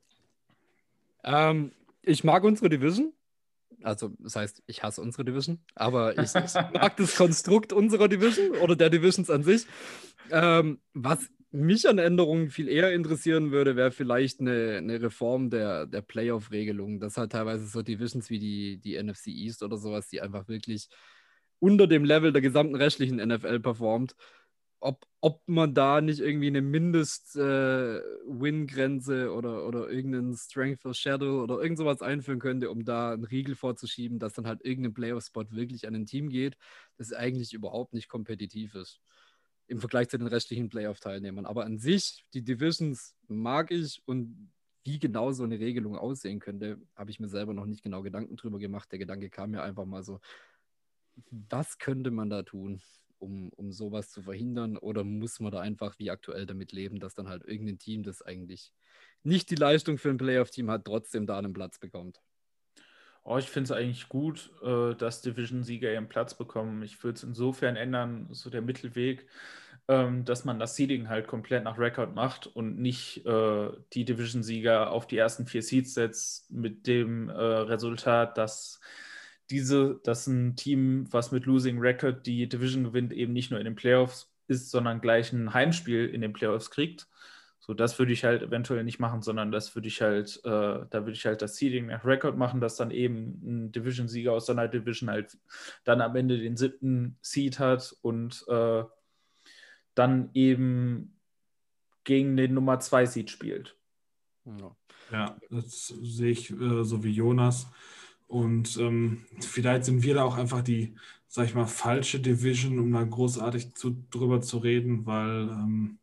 Ähm, ich mag unsere Division. Also, das heißt, ich hasse unsere Division, aber ich, ich mag das Konstrukt unserer Division oder der Divisions an sich. Ähm, was mich an Änderungen viel eher interessieren würde, wäre vielleicht eine, eine Reform der, der Playoff-Regelung. Das hat teilweise so Divisions wie die, die N F C East oder sowas, die einfach wirklich unter dem Level der gesamten restlichen N F L performt. Ob, ob man da nicht irgendwie eine Mindest-Win-Grenze äh, oder, oder irgendeinen Strength of Shadow oder irgend sowas einführen könnte, um da einen Riegel vorzuschieben, dass dann halt irgendein Playoff-Spot wirklich an ein Team geht, das eigentlich überhaupt nicht kompetitiv ist im Vergleich zu den restlichen Playoff-Teilnehmern. Aber an sich, die Divisions mag ich und wie genau so eine Regelung aussehen könnte, habe ich mir selber noch nicht genau Gedanken drüber gemacht. Der Gedanke kam mir einfach mal so, was könnte man da tun, um, um sowas zu verhindern? Oder muss man da einfach wie aktuell damit leben, dass dann halt irgendein Team, das eigentlich nicht die Leistung für ein Playoff-Team hat, trotzdem da einen Platz bekommt? Oh, ich finde es eigentlich gut, äh, dass Division-Sieger ihren Platz bekommen. Ich würde es insofern ändern, so der Mittelweg, ähm, dass man das Seeding halt komplett nach Rekord macht und nicht äh, die Division-Sieger auf die ersten vier Seeds setzt, mit dem äh, Resultat, dass diese, dass ein Team, was mit Losing Record die Division gewinnt, eben nicht nur in den Playoffs ist, sondern gleich ein Heimspiel in den Playoffs kriegt. So, das würde ich halt eventuell nicht machen, sondern das würde ich halt, äh, da würde ich halt das Seeding nach Record machen, dass dann eben ein Division-Sieger aus seiner Division halt dann am Ende den siebten Seed hat und äh, dann eben gegen den Nummer zwei Seed spielt. Ja. Ja, das sehe ich äh, so wie Jonas. Und ähm, vielleicht sind wir da auch einfach die, sag ich mal, falsche Division, um da großartig zu, drüber zu reden, weil ähm,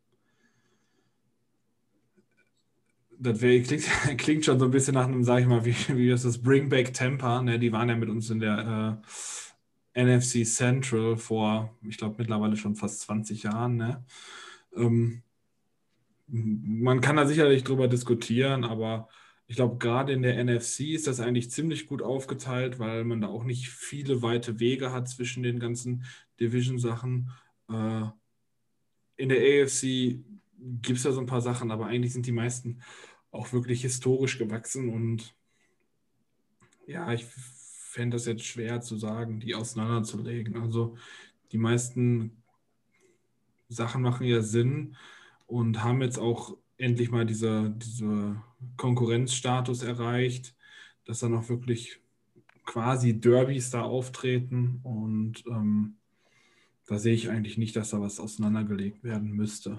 das wär, klingt, klingt schon so ein bisschen nach einem, sag ich mal, wie, wie ist das, Bring Back Tampa, ne? Die waren ja mit uns in der äh, N F C Central vor, ich glaube, mittlerweile schon fast zwanzig Jahren, ne? Ähm, man kann da sicherlich drüber diskutieren, aber ich glaube, gerade in der N F C ist das eigentlich ziemlich gut aufgeteilt, weil man da auch nicht viele weite Wege hat zwischen den ganzen Division-Sachen. Äh, in der A F C gibt es da so ein paar Sachen, aber eigentlich sind die meisten auch wirklich historisch gewachsen und ja, ich fände es jetzt schwer zu sagen, die auseinanderzulegen. Also die meisten Sachen machen ja Sinn und haben jetzt auch endlich mal diese, diese Konkurrenzstatus erreicht, dass dann auch wirklich quasi Derbys da auftreten und ähm, da sehe ich eigentlich nicht, dass da was auseinandergelegt werden müsste.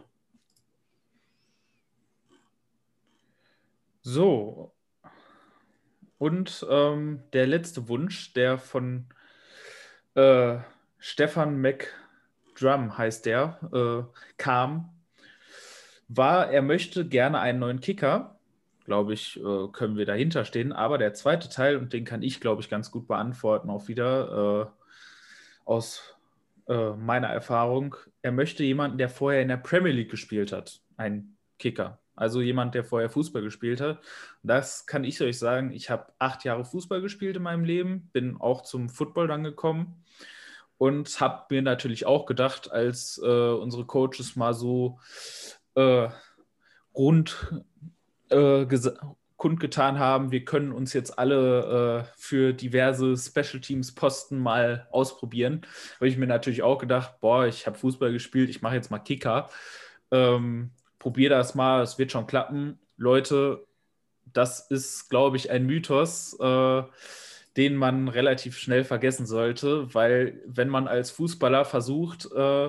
So, und ähm, der letzte Wunsch, der von äh, Stefan McDrum heißt der, äh, kam, war, er möchte gerne einen neuen Kicker. Glaube ich, äh, können wir dahinter stehen. Aber der zweite Teil, und den kann ich, glaube ich, ganz gut beantworten, auch wieder äh, aus äh, meiner Erfahrung. Er möchte jemanden, der vorher in der Premier League gespielt hat, einen Kicker. Also jemand, der vorher Fußball gespielt hat. Das kann ich euch sagen. Ich habe acht Jahre Fußball gespielt in meinem Leben, bin auch zum Football dann gekommen und habe mir natürlich auch gedacht, als äh, unsere Coaches mal so äh, rund äh, kundgetan haben, wir können uns jetzt alle äh, für diverse Special Teams Posten mal ausprobieren. Habe ich mir natürlich auch gedacht, boah, ich habe Fußball gespielt, ich mache jetzt mal Kicker. Ähm, probier das mal, es wird schon klappen. Leute, das ist, glaube ich, ein Mythos, äh, den man relativ schnell vergessen sollte, weil wenn man als Fußballer versucht, äh,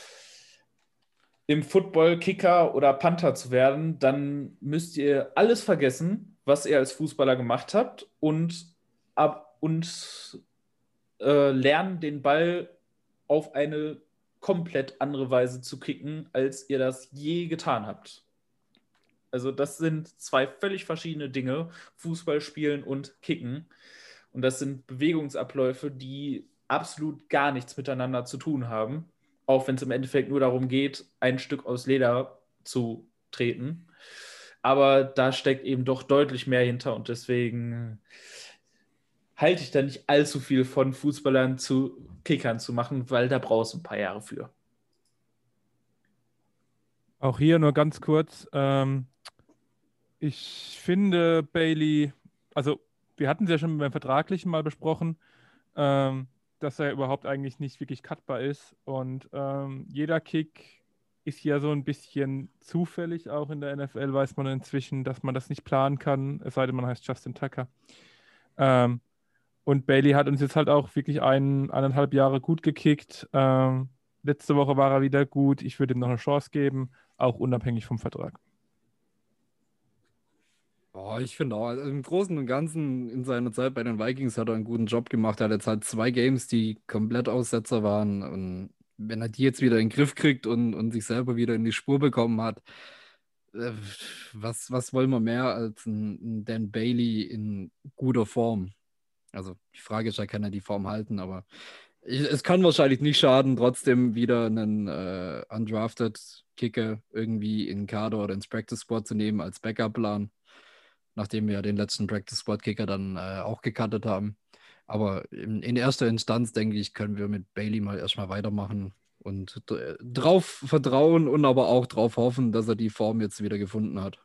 im Football Kicker oder Panther zu werden, dann müsst ihr alles vergessen, was ihr als Fußballer gemacht habt und, ab, und äh, lernen, den Ball auf eine komplett andere Weise zu kicken, als ihr das je getan habt. Also das sind zwei völlig verschiedene Dinge, Fußball spielen und Kicken. Und das sind Bewegungsabläufe, die absolut gar nichts miteinander zu tun haben. Auch wenn es im Endeffekt nur darum geht, ein Stück aus Leder zu treten. Aber da steckt eben doch deutlich mehr hinter und deswegen halte ich da nicht allzu viel von, Fußballern zu Kickern zu machen, weil da brauchst du ein paar Jahre für. Auch hier nur ganz kurz. Ähm, ich finde Bailey, also wir hatten es ja schon beim Vertraglichen mal besprochen, ähm, dass er überhaupt eigentlich nicht wirklich cutbar ist. Und ähm, jeder Kick ist ja so ein bisschen zufällig, auch in der N F L weiß man inzwischen, dass man das nicht planen kann, es sei denn, man heißt Justin Tucker. Ähm, und Bailey hat uns jetzt halt auch wirklich ein, eineinhalb Jahre gut gekickt. Ähm, letzte Woche war er wieder gut. Ich würde ihm noch eine Chance geben, auch unabhängig vom Vertrag. Oh, ich finde auch, also im Großen und Ganzen in seiner Zeit bei den Vikings hat er einen guten Job gemacht. Er hat jetzt halt zwei Games, die komplett Aussetzer waren. Und wenn er die jetzt wieder in den Griff kriegt und, und sich selber wieder in die Spur bekommen hat, äh, was, was wollen wir mehr als ein, ein Dan Bailey in guter Form? Also die Frage ist ja, kann er die Form halten, aber ich, es kann wahrscheinlich nicht schaden, trotzdem wieder einen äh, undrafted Kicker irgendwie in den Kader oder ins Practice Squad zu nehmen als Backup-Plan, nachdem wir ja den letzten Practice Squad Kicker dann äh, auch gecuttet haben. Aber in, in erster Instanz, denke ich, können wir mit Bailey mal erstmal weitermachen und d- drauf vertrauen und aber auch drauf hoffen, dass er die Form jetzt wieder gefunden hat.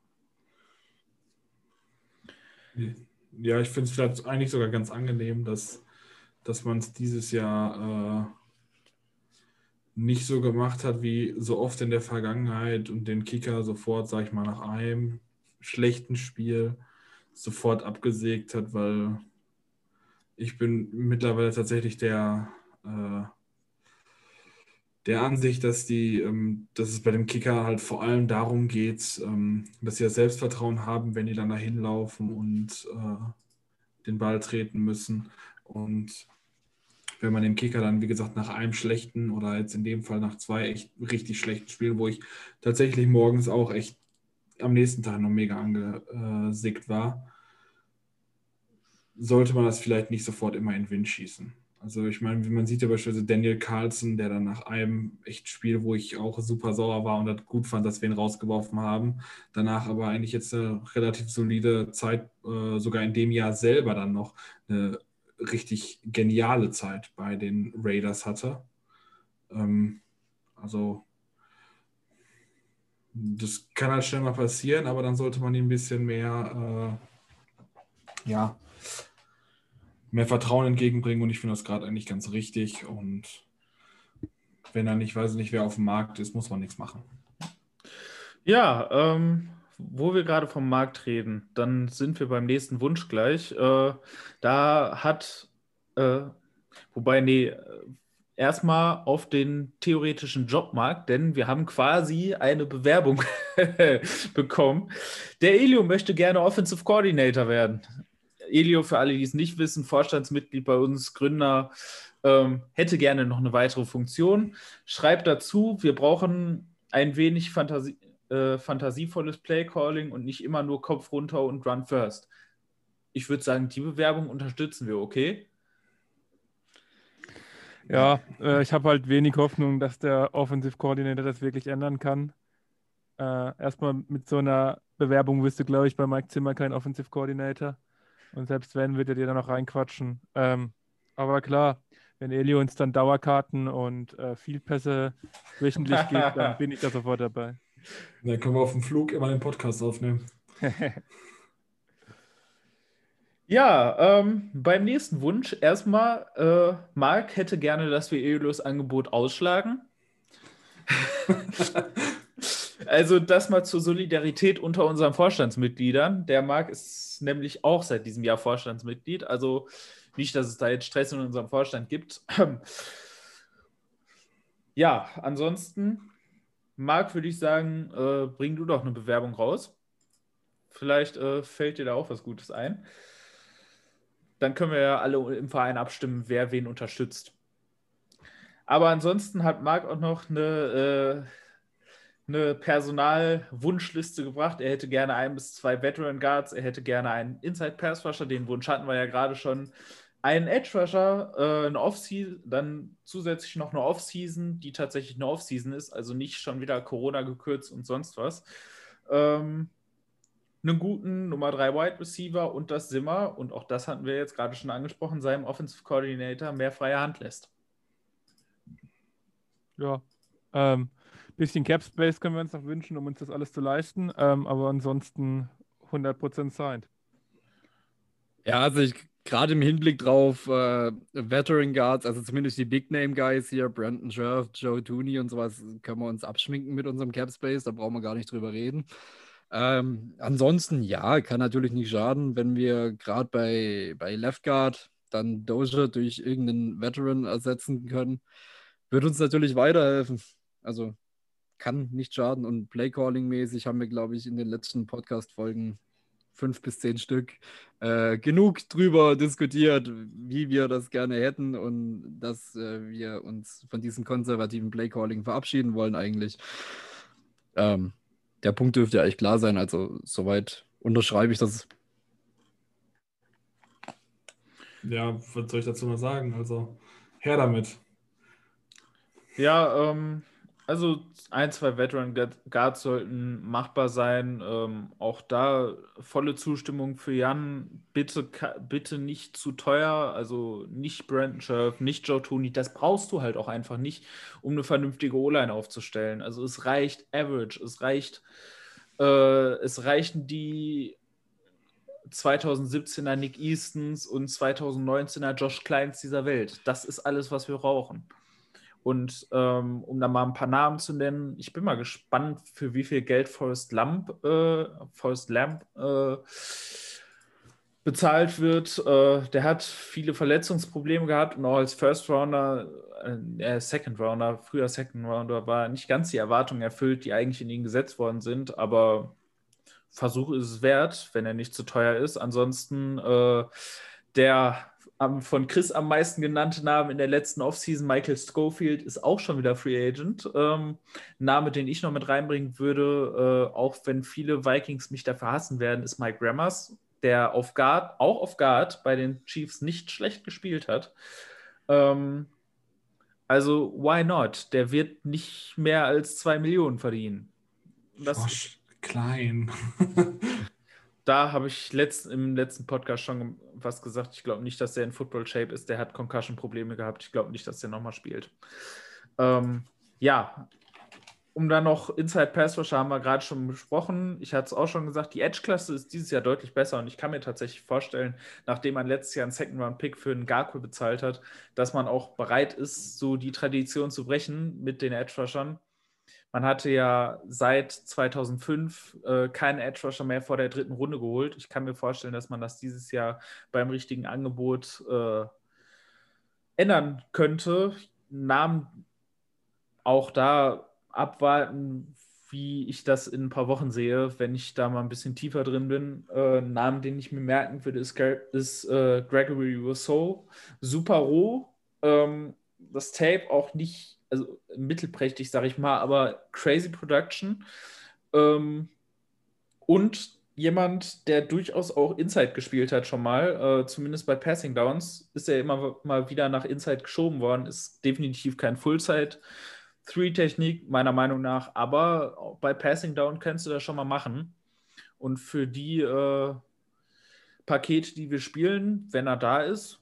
Ja, ich finde es vielleicht eigentlich sogar ganz angenehm, dass, dass man es dieses Jahr äh, nicht so gemacht hat wie so oft in der Vergangenheit und den Kicker sofort, sag ich mal, nach einem schlechten Spiel sofort abgesägt hat, weil ich bin mittlerweile tatsächlich der, äh, der Ansicht, dass die, ähm, dass es bei dem Kicker halt vor allem darum geht, ähm, dass sie das Selbstvertrauen haben, wenn die dann dahin laufen und äh, den Ball treten müssen. Und wenn man den Kicker dann, wie gesagt, nach einem schlechten oder jetzt in dem Fall nach zwei echt richtig schlechten Spielen, wo ich tatsächlich morgens auch echt am nächsten Tag noch mega angesickt war, sollte man das vielleicht nicht sofort immer in den Wind schießen. Also ich meine, man sieht ja beispielsweise Daniel Carlson, der dann nach einem echt Spiel, wo ich auch super sauer war und das gut fand, dass wir ihn rausgeworfen haben, danach aber eigentlich jetzt eine relativ solide Zeit, äh, sogar in dem Jahr selber dann noch eine richtig geniale Zeit bei den Raiders hatte. Ähm, also das kann halt schnell mal passieren, aber dann sollte man ihn ein bisschen mehr, äh, ja, mehr Vertrauen entgegenbringen und ich finde das gerade eigentlich ganz richtig und wenn er nicht, weiß ich nicht, wer auf dem Markt ist, muss man nichts machen. Ja, ähm, wo wir gerade vom Markt reden, dann sind wir beim nächsten Wunsch gleich. Äh, da hat, äh, wobei, nee, äh, erstmal auf den theoretischen Jobmarkt, denn wir haben quasi eine Bewerbung bekommen. Der Elio möchte gerne Offensive Coordinator werden. Elio, für alle, die es nicht wissen, Vorstandsmitglied bei uns, Gründer, ähm, hätte gerne noch eine weitere Funktion. Schreibt dazu, wir brauchen ein wenig Fantasie, äh, fantasievolles Playcalling und nicht immer nur Kopf runter und Run first. Ich würde sagen, die Bewerbung unterstützen wir, okay? Ja, äh, ich habe halt wenig Hoffnung, dass der Offensive Coordinator das wirklich ändern kann. Äh, erstmal mit so einer Bewerbung wirst du, glaube ich, bei Mike Zimmer kein Offensive Coordinator. Und selbst wenn, wird er dir dann noch reinquatschen. Ähm, aber klar, wenn Elio uns dann Dauerkarten und äh, Fieldpässe wöchentlich gibt, dann bin ich da sofort dabei. Dann können wir auf dem Flug immer den Podcast aufnehmen. Ja, ähm, beim nächsten Wunsch erstmal, äh, Marc hätte gerne, dass wir Elios Angebot ausschlagen. Also das mal zur Solidarität unter unseren Vorstandsmitgliedern. Der Marc ist nämlich auch seit diesem Jahr Vorstandsmitglied, also nicht, dass es da jetzt Stress in unserem Vorstand gibt. Ja, ansonsten, Marc, würde ich sagen, äh, bring du doch eine Bewerbung raus. Vielleicht äh, fällt dir da auch was Gutes ein. Dann können wir ja alle im Verein abstimmen, wer wen unterstützt. Aber ansonsten hat Marc auch noch eine, äh, eine Personalwunschliste gebracht. Er hätte gerne ein bis zwei Veteran Guards, er hätte gerne einen Inside Pass Rusher, den Wunsch hatten wir ja gerade schon. Einen Edge Rusher, äh, eine Offseason, dann zusätzlich noch eine Offseason, die tatsächlich eine Offseason ist, also nicht schon wieder Corona gekürzt und sonst was. Ähm, einen guten Nummer drei Wide Receiver und das Zimmer, und auch das hatten wir jetzt gerade schon angesprochen, seinem Offensive Coordinator mehr freie Hand lässt. Ja, ähm, bisschen Cap Space können wir uns noch wünschen, um uns das alles zu leisten, ähm, aber ansonsten hundert Prozent signed. Ja, also ich gerade im Hinblick drauf, äh, Veteran Guards, also zumindest die Big Name Guys hier, Brandon Scherf, Joe Tooney und sowas, können wir uns abschminken mit unserem Cap Space, da brauchen wir gar nicht drüber reden. Ähm, ansonsten, ja, kann natürlich nicht schaden, wenn wir gerade bei, bei Left Guard dann Dozier durch irgendeinen Veteran ersetzen können. Wird uns natürlich weiterhelfen. Also kann nicht schaden. Und Playcalling-mäßig haben wir, glaube ich, in den letzten Podcast-Folgen fünf bis zehn Stück äh, genug drüber diskutiert, wie wir das gerne hätten und dass äh, wir uns von diesem konservativen Playcalling verabschieden wollen eigentlich. Ähm, der Punkt dürfte ja eigentlich klar sein, also soweit unterschreibe ich das. Ja, was soll ich dazu noch sagen? Also, her damit. Ja, ähm, also ein, zwei Veteran Guards sollten machbar sein. Ähm, auch da volle Zustimmung für Jan. Bitte, bitte nicht zu teuer. Also nicht Brandon Scherf, nicht Joe Tooney. Das brauchst du halt auch einfach nicht, um eine vernünftige O-Line aufzustellen. Also es reicht Average. Es reicht, äh, es reichen die zweitausendsiebzehner Nick Eastons und zweitausendneunzehner Josh Kleins dieser Welt. Das ist alles, was wir brauchen. Und ähm, um da mal ein paar Namen zu nennen, ich bin mal gespannt, für wie viel Geld Forrest Lamp, äh, Forrest Lamp äh, bezahlt wird. Äh, der hat viele Verletzungsprobleme gehabt und auch als First Rounder, äh, Second Rounder, früher Second Rounder, war nicht ganz die Erwartungen erfüllt, die eigentlich in ihn gesetzt worden sind. Aber Versuch ist es wert, wenn er nicht zu teuer ist. Ansonsten äh, der am, von Chris am meisten genannte Name in der letzten Offseason, Michael Schofield, ist auch schon wieder Free Agent. Ähm, ein Name, den ich noch mit reinbringen würde, äh, auch wenn viele Vikings mich dafür hassen werden, ist Mike Rammers, der auf Guard, auch auf Guard bei den Chiefs nicht schlecht gespielt hat. Ähm, also, why not? Der wird nicht mehr als zwei Millionen verdienen. Das Josh Klein. Da habe ich letzt, im letzten Podcast schon was gesagt. Ich glaube nicht, dass der in Football-Shape ist. Der hat Concussion-Probleme gehabt. Ich glaube nicht, dass der nochmal spielt. Ähm, ja, um dann noch Inside Pass Rusher haben wir gerade schon besprochen. Ich hatte es auch schon gesagt, die Edge-Klasse ist dieses Jahr deutlich besser und ich kann mir tatsächlich vorstellen, nachdem man letztes Jahr einen Second-Round-Pick für einen Garko bezahlt hat, dass man auch bereit ist, so die Tradition zu brechen mit den Edge-Rushern. Man hatte ja seit zweitausendfünf äh, keinen Edge-Rusher mehr vor der dritten Runde geholt. Ich kann mir vorstellen, dass man das dieses Jahr beim richtigen Angebot äh, ändern könnte. Namen auch da abwarten, wie ich das in ein paar Wochen sehe, wenn ich da mal ein bisschen tiefer drin bin. Äh, ein Name, den ich mir merken würde, ist, ist äh, Gregory Rousseau. Super roh. Ähm, das Tape auch nicht, also mittelprächtig, sag ich mal, aber crazy Production. Ähm, und jemand, der durchaus auch Inside gespielt hat schon mal, äh, zumindest bei Passing Downs, ist er immer mal wieder nach Inside geschoben worden, ist definitiv kein Fullside Three-Technik, meiner Meinung nach, aber auch bei Passing Down kannst du das schon mal machen. Und für die äh, Pakete, die wir spielen, wenn er da ist,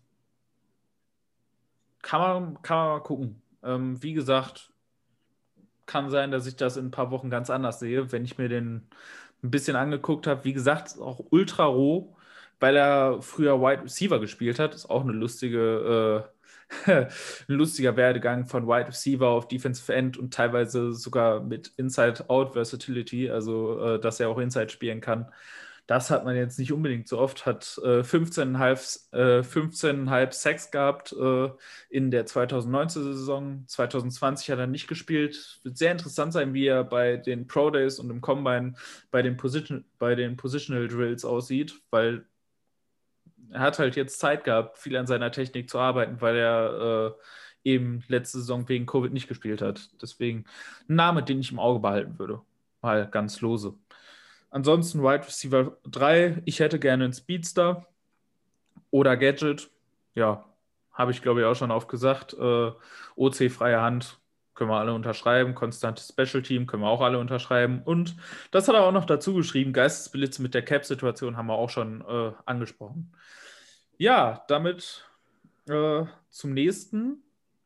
kann man, kann man mal gucken. Ähm, wie gesagt, kann sein, dass ich das in ein paar Wochen ganz anders sehe, wenn ich mir den ein bisschen angeguckt habe. Wie gesagt, auch ultra roh, weil er früher Wide Receiver gespielt hat. Ist auch eine lustige äh, ein lustiger Werdegang von Wide Receiver auf Defensive End und teilweise sogar mit Inside-Out-Versatility, also äh, dass er auch Inside spielen kann. Das hat man jetzt nicht unbedingt so oft, hat äh, fünfzehn Komma fünf äh, fünfzehn Komma fünf Sacks gehabt äh, in der zweitausendneunzehn-Saison. zwanzig zwanzig hat er nicht gespielt. Wird sehr interessant sein, wie er bei den Pro Days und im Combine bei den, Position bei den Positional Drills aussieht, weil er hat halt jetzt Zeit gehabt, viel an seiner Technik zu arbeiten, weil er äh, eben letzte Saison wegen Covid nicht gespielt hat. Deswegen ein Name, den ich im Auge behalten würde. Mal ganz lose. Ansonsten Wide Receiver drei. Ich hätte gerne einen Speedster oder Gadget. Ja, habe ich glaube ich auch schon oft gesagt. Äh, O C freie Hand können wir alle unterschreiben. Konstantes Special Team können wir auch alle unterschreiben. Und das hat er auch noch dazu geschrieben. Geistesblitze mit der Cap-Situation haben wir auch schon äh, angesprochen. Ja, damit äh, zum nächsten.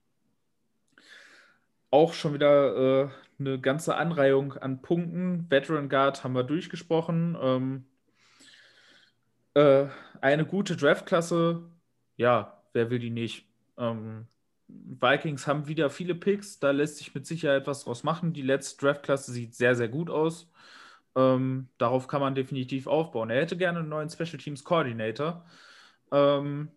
Auch schon wieder äh, eine ganze Anreihung an Punkten. Veteran Guard haben wir durchgesprochen. Ähm, äh, eine gute Draftklasse, ja, wer will die nicht? Ähm, Vikings haben wieder viele Picks, da lässt sich mit Sicherheit was draus machen. Die letzte Draftklasse sieht sehr, sehr gut aus. Ähm, darauf kann man definitiv aufbauen. Er hätte gerne einen neuen Special Teams Coordinator. Ähm,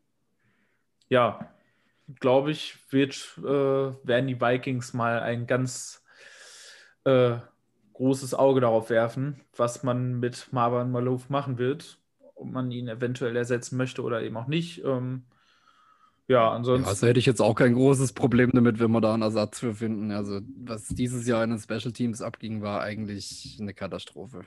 ja, glaube ich, wird, äh, werden die Vikings mal ein ganz äh, großes Auge darauf werfen, was man mit Marwan Maalouf machen wird, ob man ihn eventuell ersetzen möchte oder eben auch nicht. Ähm, ja, Ja, ansonsten. also hätte ich jetzt auch kein großes Problem damit, wenn wir da einen Ersatz für finden. Also, was dieses Jahr in den Special Teams abging, war eigentlich eine Katastrophe.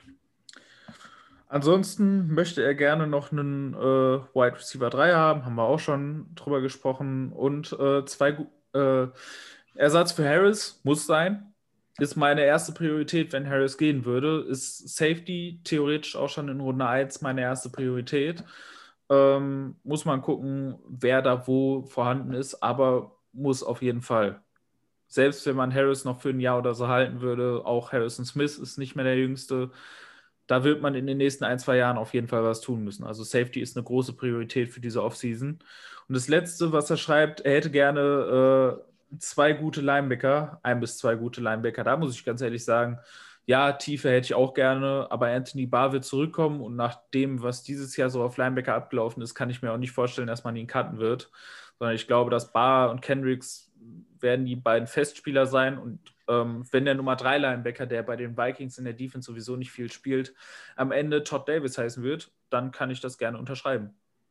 Ansonsten möchte er gerne noch einen äh, Wide Receiver drei haben, haben wir auch schon drüber gesprochen. Und äh, zwei äh, Ersatz für Harris muss sein. Ist meine erste Priorität, wenn Harris gehen würde. Ist Safety theoretisch auch schon in Runde eins meine erste Priorität. Ähm, muss man gucken, wer da wo vorhanden ist, aber muss auf jeden Fall. Selbst wenn man Harris noch für ein Jahr oder so halten würde, auch Harrison Smith ist nicht mehr der Jüngste. Da wird man in den nächsten ein, zwei Jahren auf jeden Fall was tun müssen. Also Safety ist eine große Priorität für diese Offseason. Und das Letzte, was er schreibt, er hätte gerne äh, zwei gute Linebacker, ein bis zwei gute Linebacker. Da muss ich ganz ehrlich sagen, ja, Tiefe hätte ich auch gerne, aber Anthony Barr wird zurückkommen und nach dem, was dieses Jahr so auf Linebacker abgelaufen ist, kann ich mir auch nicht vorstellen, dass man ihn cutten wird. Sondern ich glaube, dass Barr und Kendricks werden die beiden Festspieler sein und ähm, wenn der Nummer drei Linebacker, der bei den Vikings in der Defense sowieso nicht viel spielt, am Ende Todd Davis heißen wird, dann kann ich das gerne unterschreiben.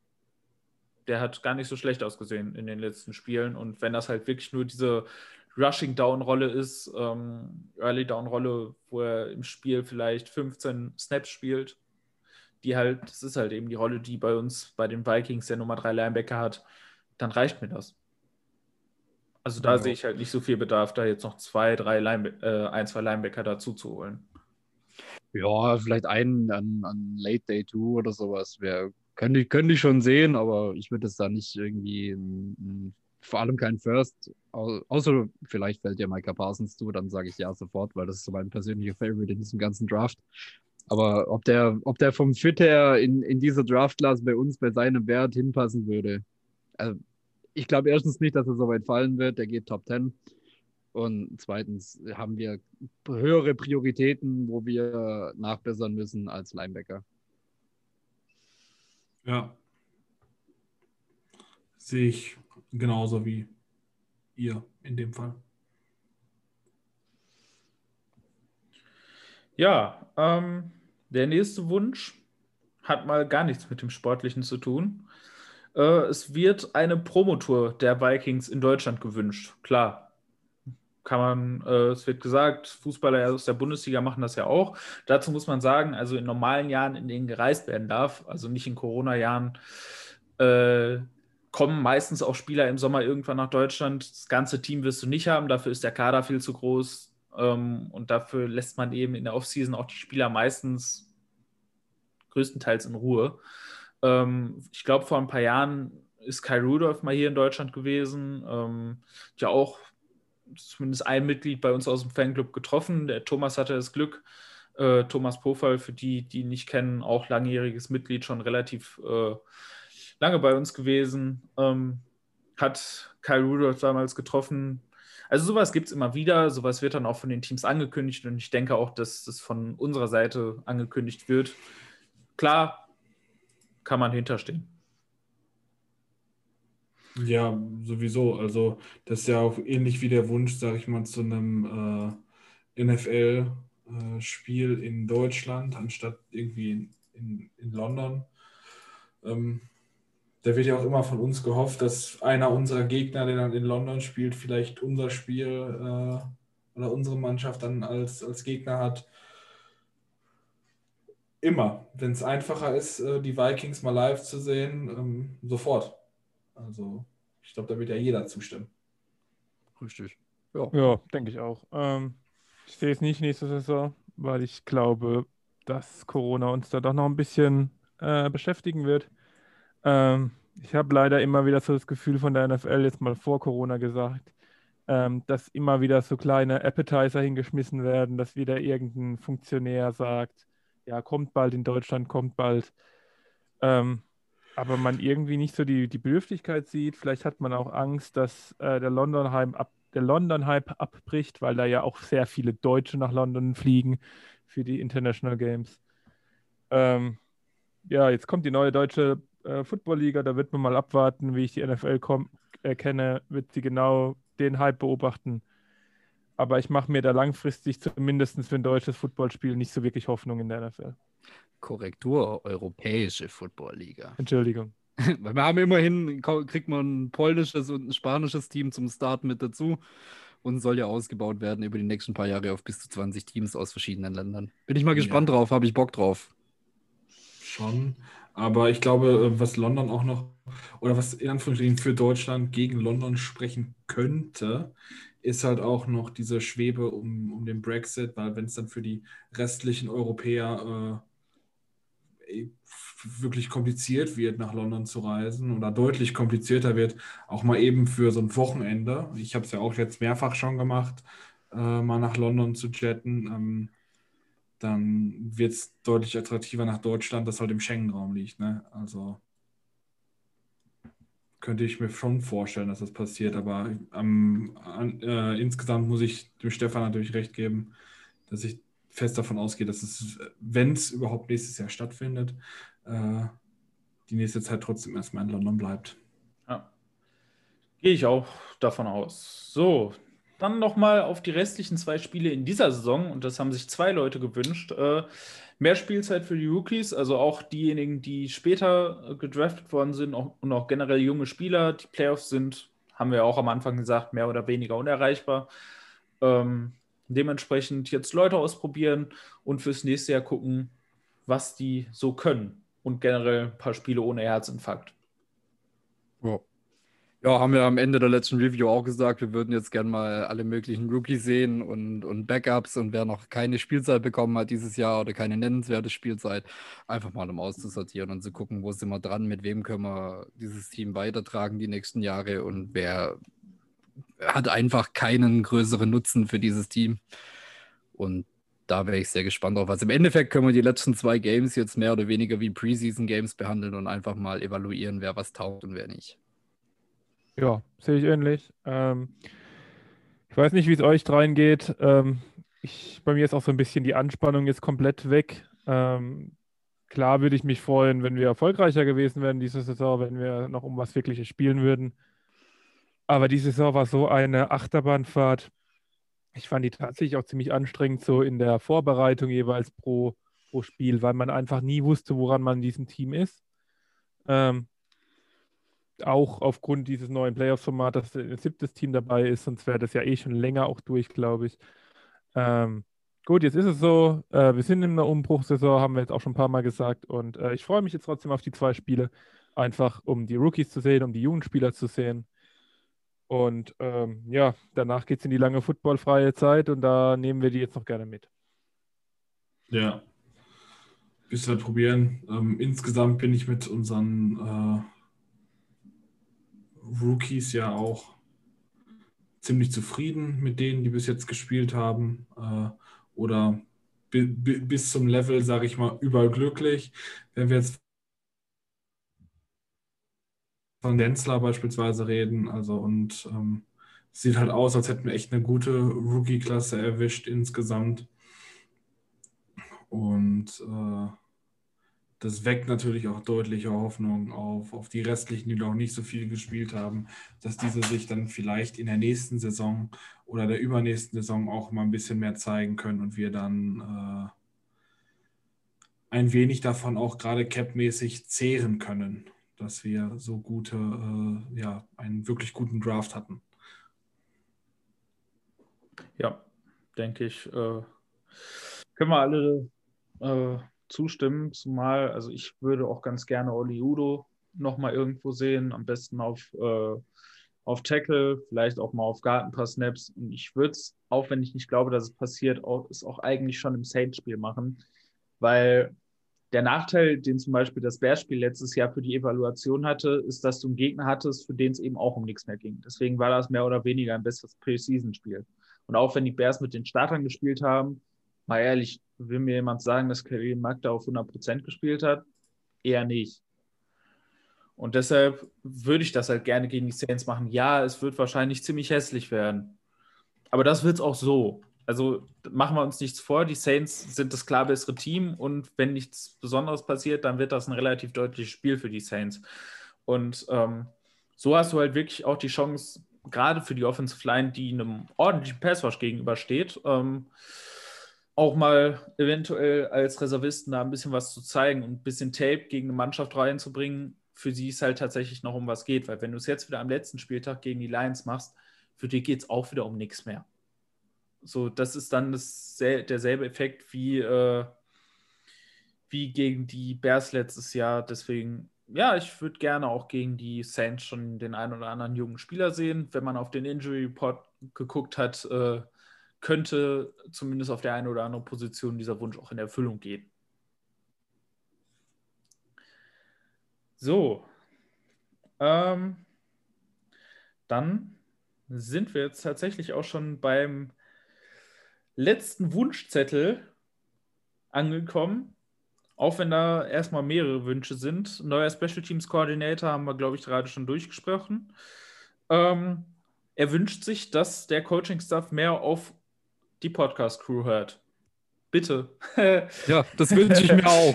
Der hat gar nicht so schlecht ausgesehen in den letzten Spielen und wenn das halt wirklich nur diese Rushing-Down-Rolle ist, ähm, Early-Down-Rolle, wo er im Spiel vielleicht fünfzehn Snaps spielt, die halt, das ist halt eben die Rolle, die bei uns, bei den Vikings der Nummer drei Linebacker hat, dann reicht mir das. Also da Ja. sehe ich halt nicht so viel Bedarf, da jetzt noch zwei, drei Line äh, ein, zwei Linebacker dazu zu holen. Ja, vielleicht einen an, an Late Day zwei oder sowas. Wär, könnte, ich- könnte ich schon sehen, aber ich würde es da nicht irgendwie einen, einen vor allem kein First, au- außer vielleicht fällt dir Micah Parsons zu, dann sage ich ja sofort, weil das ist so mein persönlicher Favorite in diesem ganzen Draft. Aber ob der, ob der vom Fit her in, in dieser Draft-Class bei uns bei seinem Wert hinpassen würde, also ich glaube erstens nicht, dass er so weit fallen wird, der geht Top zehn. Und zweitens haben wir höhere Prioritäten, wo wir nachbessern müssen als Linebacker. Ja. Sehe ich genauso wie ihr in dem Fall. Ja, ähm, der nächste Wunsch hat mal gar nichts mit dem Sportlichen zu tun. Äh, es wird eine Promotour der Vikings in Deutschland gewünscht. Klar, kann man, äh, es wird gesagt, Fußballer aus der Bundesliga machen das ja auch. Dazu muss man sagen, also in normalen Jahren, in denen gereist werden darf, also nicht in Corona-Jahren, äh, kommen meistens auch Spieler im Sommer irgendwann nach Deutschland. Das ganze Team wirst du nicht haben, dafür ist der Kader viel zu groß. Ähm, und dafür lässt man eben in der Offseason auch die Spieler meistens größtenteils in Ruhe. Ähm, ich glaube, vor ein paar Jahren ist Kai Rudolph mal hier in Deutschland gewesen. Ähm, ja auch zumindest ein Mitglied bei uns aus dem Fanclub getroffen. Der Thomas hatte das Glück. Äh, Thomas Pofall, für die, die ihn nicht kennen, auch langjähriges Mitglied, schon relativ äh, lange bei uns gewesen. Ähm, hat Kai Rudolph damals getroffen. Also sowas gibt es immer wieder. Sowas wird dann auch von den Teams angekündigt und ich denke auch, dass das von unserer Seite angekündigt wird. Klar, kann man hinterstehen. Ja, sowieso. Also, das ist ja auch ähnlich wie der Wunsch, sage ich mal, zu einem äh, N F L-Spiel in Deutschland, anstatt irgendwie in, in, in London. Ähm, da wird ja auch immer von uns gehofft, dass einer unserer Gegner, der dann in London spielt, vielleicht unser Spiel äh, oder unsere Mannschaft dann als, als Gegner hat. Immer, wenn es einfacher ist, äh, die Vikings mal live zu sehen, ähm, sofort. Also, ich glaube, da wird ja jeder zustimmen. Richtig. Ja. Ja, denke ich auch. Ähm, ich sehe es nicht nächste Saison, weil ich glaube, dass Corona uns da doch noch ein bisschen äh, beschäftigen wird. Ähm, ich habe leider immer wieder so das Gefühl von der N F L, jetzt mal vor Corona gesagt, ähm, dass immer wieder so kleine Appetizer hingeschmissen werden, dass wieder irgendein Funktionär sagt, ja, kommt bald in Deutschland, kommt bald. Ähm, aber man irgendwie nicht so die, die Bedürftigkeit sieht. Vielleicht hat man auch Angst, dass äh, der London-Hype ab, der London-Hype abbricht, weil da ja auch sehr viele Deutsche nach London fliegen für die International Games. Ähm, ja, jetzt kommt die neue deutsche äh, Football-Liga, da wird man mal abwarten, wie ich die N F L komm, äh, kenne, wird sie genau den Hype beobachten. Aber ich mache mir da langfristig zumindest für ein deutsches Footballspiel nicht so wirklich Hoffnung in der N F L. Korrektur, europäische Football-Liga. Entschuldigung. Weil wir haben immerhin, kau- kriegt man ein polnisches und ein spanisches Team zum Start mit dazu und soll ja ausgebaut werden über die nächsten paar Jahre auf bis zu zwanzig Teams aus verschiedenen Ländern. Bin ich mal gespannt Ja. drauf, habe ich Bock drauf. Schon. Aber ich glaube, äh, was London auch noch, oder was in Anführungsstrichen für Deutschland gegen London sprechen könnte, ist halt auch noch diese Schwebe um, um den Brexit, weil wenn es dann für die restlichen Europäer äh, wirklich kompliziert wird, nach London zu reisen oder deutlich komplizierter wird, auch mal eben für so ein Wochenende. Ich habe es ja auch jetzt mehrfach schon gemacht, äh, mal nach London zu jetten. Ähm, dann wird es deutlich attraktiver nach Deutschland, das halt im Schengen-Raum liegt. Ne? Also könnte ich mir schon vorstellen, dass das passiert, aber ähm, an, äh, insgesamt muss ich dem Stefan natürlich recht geben, dass ich fest davon ausgehe, dass es, wenn es überhaupt nächstes Jahr stattfindet, äh, die nächste Zeit trotzdem erstmal in London bleibt. Ja. Gehe ich auch davon aus. So, dann nochmal auf die restlichen zwei Spiele in dieser Saison. Und das haben sich zwei Leute gewünscht. Äh, mehr Spielzeit für die Rookies, also auch diejenigen, die später äh, gedraftet worden sind auch, und auch generell junge Spieler. Die Playoffs sind, haben wir auch am Anfang gesagt, mehr oder weniger unerreichbar. Ähm, dementsprechend jetzt Leute ausprobieren und fürs nächste Jahr gucken, was die so können. Und generell ein paar Spiele ohne Herzinfarkt. Ja. Ja, haben wir am Ende der letzten Review auch gesagt, wir würden jetzt gern mal alle möglichen Rookies sehen und, und Backups und wer noch keine Spielzeit bekommen hat dieses Jahr oder keine nennenswerte Spielzeit, einfach mal um auszusortieren und zu gucken, wo sind wir dran, mit wem können wir dieses Team weitertragen die nächsten Jahre und wer hat einfach keinen größeren Nutzen für dieses Team. Und da wäre ich sehr gespannt drauf. Also im Endeffekt können wir die letzten zwei Games jetzt mehr oder weniger wie Preseason-Games behandeln und einfach mal evaluieren, wer was taugt und wer nicht. Ja, sehe ich ähnlich. Ähm, ich weiß nicht, wie es euch dreien geht. Ähm, ich, bei mir ist auch so ein bisschen die Anspannung jetzt komplett weg. Ähm, klar würde ich mich freuen, wenn wir erfolgreicher gewesen wären diese Saison, wenn wir noch um was Wirkliches spielen würden. Aber die Saison war so eine Achterbahnfahrt. Ich fand die tatsächlich auch ziemlich anstrengend, so in der Vorbereitung jeweils pro, pro Spiel, weil man einfach nie wusste, woran man in diesem Team ist. Ähm, auch aufgrund dieses neuen Playoff-Formats, dass ein siebtes Team dabei ist, sonst wäre das ja eh schon länger auch durch, glaube ich. Ähm, gut, jetzt ist es so, äh, wir sind in einer Umbruchssaison, haben wir jetzt auch schon ein paar Mal gesagt und äh, ich freue mich jetzt trotzdem auf die zwei Spiele, einfach um die Rookies zu sehen, um die jungen Spieler zu sehen. Und ähm, ja, danach geht es in die lange footballfreie Zeit und da nehmen wir die jetzt noch gerne mit. Ja, bis wir probieren. Ähm, insgesamt bin ich mit unseren äh, Rookies ja auch ziemlich zufrieden mit denen, die bis jetzt gespielt haben. Äh, oder bi bi bis zum Level, sage ich mal, überglücklich. Wenn wir jetzt von Denzler beispielsweise reden, also und ähm, sieht halt aus, als hätten wir echt eine gute Rookie-Klasse erwischt insgesamt. Und äh, das weckt natürlich auch deutliche Hoffnung auf, auf die restlichen, die noch nicht so viel gespielt haben, dass diese sich dann vielleicht in der nächsten Saison oder der übernächsten Saison auch mal ein bisschen mehr zeigen können und wir dann äh, ein wenig davon auch gerade capmäßig zehren können, dass wir so gute, äh, ja, einen wirklich guten Draft hatten. Ja, denke ich, äh, können wir alle äh, zustimmen, zumal, also ich würde auch ganz gerne Oli Udo nochmal irgendwo sehen, am besten auf, äh, auf Tackle, vielleicht auch mal auf Guard ein paar Snaps und ich würde es, auch wenn ich nicht glaube, dass es passiert, auch, es auch eigentlich schon im Saints-Spiel machen, weil der Nachteil, den zum Beispiel das Bears-Spiel letztes Jahr für die Evaluation hatte, ist, dass du einen Gegner hattest, für den es eben auch um nichts mehr ging. Deswegen war das mehr oder weniger ein besseres Preseason-Spiel. Und auch wenn die Bears mit den Startern gespielt haben, mal ehrlich, will mir jemand sagen, dass Khalil Mack da auf hundert Prozent gespielt hat? Eher nicht. Und deshalb würde ich das halt gerne gegen die Saints machen. Ja, es wird wahrscheinlich ziemlich hässlich werden. Aber das wird es auch so. Also machen wir uns nichts vor, die Saints sind das klar bessere Team und wenn nichts Besonderes passiert, dann wird das ein relativ deutliches Spiel für die Saints. Und ähm, so hast du halt wirklich auch die Chance, gerade für die Offensive Line, die einem ordentlichen Passwash gegenübersteht, ähm, auch mal eventuell als Reservisten da ein bisschen was zu zeigen und ein bisschen Tape gegen eine Mannschaft reinzubringen, für die es halt tatsächlich noch um was geht. Weil wenn du es jetzt wieder am letzten Spieltag gegen die Lions machst, für die geht es auch wieder um nichts mehr. So, das ist dann das, derselbe Effekt wie, äh, wie gegen die Bears letztes Jahr. Deswegen, ja, ich würde gerne auch gegen die Saints schon den einen oder anderen jungen Spieler sehen. Wenn man auf den Injury Report geguckt hat, äh, könnte zumindest auf der einen oder anderen Position dieser Wunsch auch in Erfüllung gehen. So. Ähm, dann sind wir jetzt tatsächlich auch schon beim letzten Wunschzettel angekommen, auch wenn da erstmal mehrere Wünsche sind. Neuer Special Teams Coordinator haben wir, glaube ich, gerade schon durchgesprochen. Ähm, er wünscht sich, dass der Coaching-Staff mehr auf die Podcast-Crew hört. Bitte. Ja, das wünsche ich mir auch.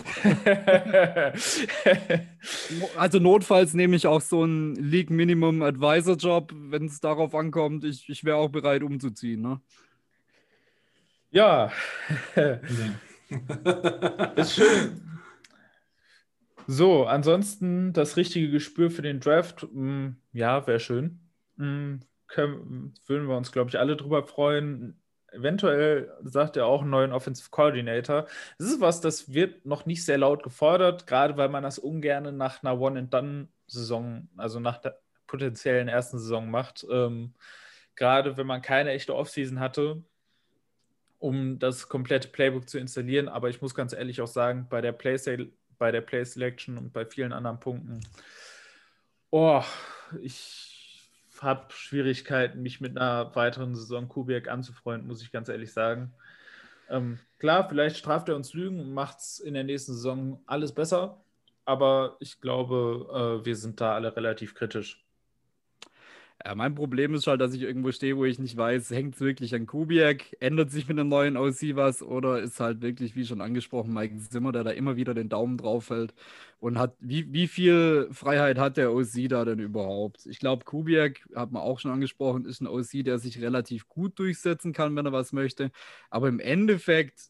Also notfalls nehme ich auch so einen League Minimum Advisor Job, wenn es darauf ankommt. Ich, ich wäre auch bereit umzuziehen. Ne? Ja. Ja. Ist schön. So, ansonsten das richtige Gespür für den Draft, mh, ja, wäre schön. Mh, können, würden wir uns, glaube ich, alle drüber freuen. Eventuell sagt er auch einen neuen Offensive Coordinator. Das ist was, das wird noch nicht sehr laut gefordert, gerade weil man das ungern nach einer One-and-Done-Saison, also nach der potenziellen ersten Saison macht. Ähm, gerade wenn man keine echte Offseason hatte, um das komplette Playbook zu installieren. Aber ich muss ganz ehrlich auch sagen, bei der Play, bei der Play Selection und bei vielen anderen Punkten, oh, ich habe Schwierigkeiten, mich mit einer weiteren Saison Kubiak anzufreunden, muss ich ganz ehrlich sagen. Ähm, klar, vielleicht straft er uns Lügen und macht es in der nächsten Saison alles besser, aber ich glaube, äh, wir sind da alle relativ kritisch. Ja, mein Problem ist halt, dass ich irgendwo stehe, wo ich nicht weiß, hängt es wirklich an Kubiak, ändert sich mit einem neuen O C was oder ist halt wirklich, wie schon angesprochen, Mike Zimmer, der da immer wieder den Daumen drauf hält und hat, wie, wie viel Freiheit hat der O C da denn überhaupt? Ich glaube, Kubiak, hat man auch schon angesprochen, ist ein O C, der sich relativ gut durchsetzen kann, wenn er was möchte, aber im Endeffekt,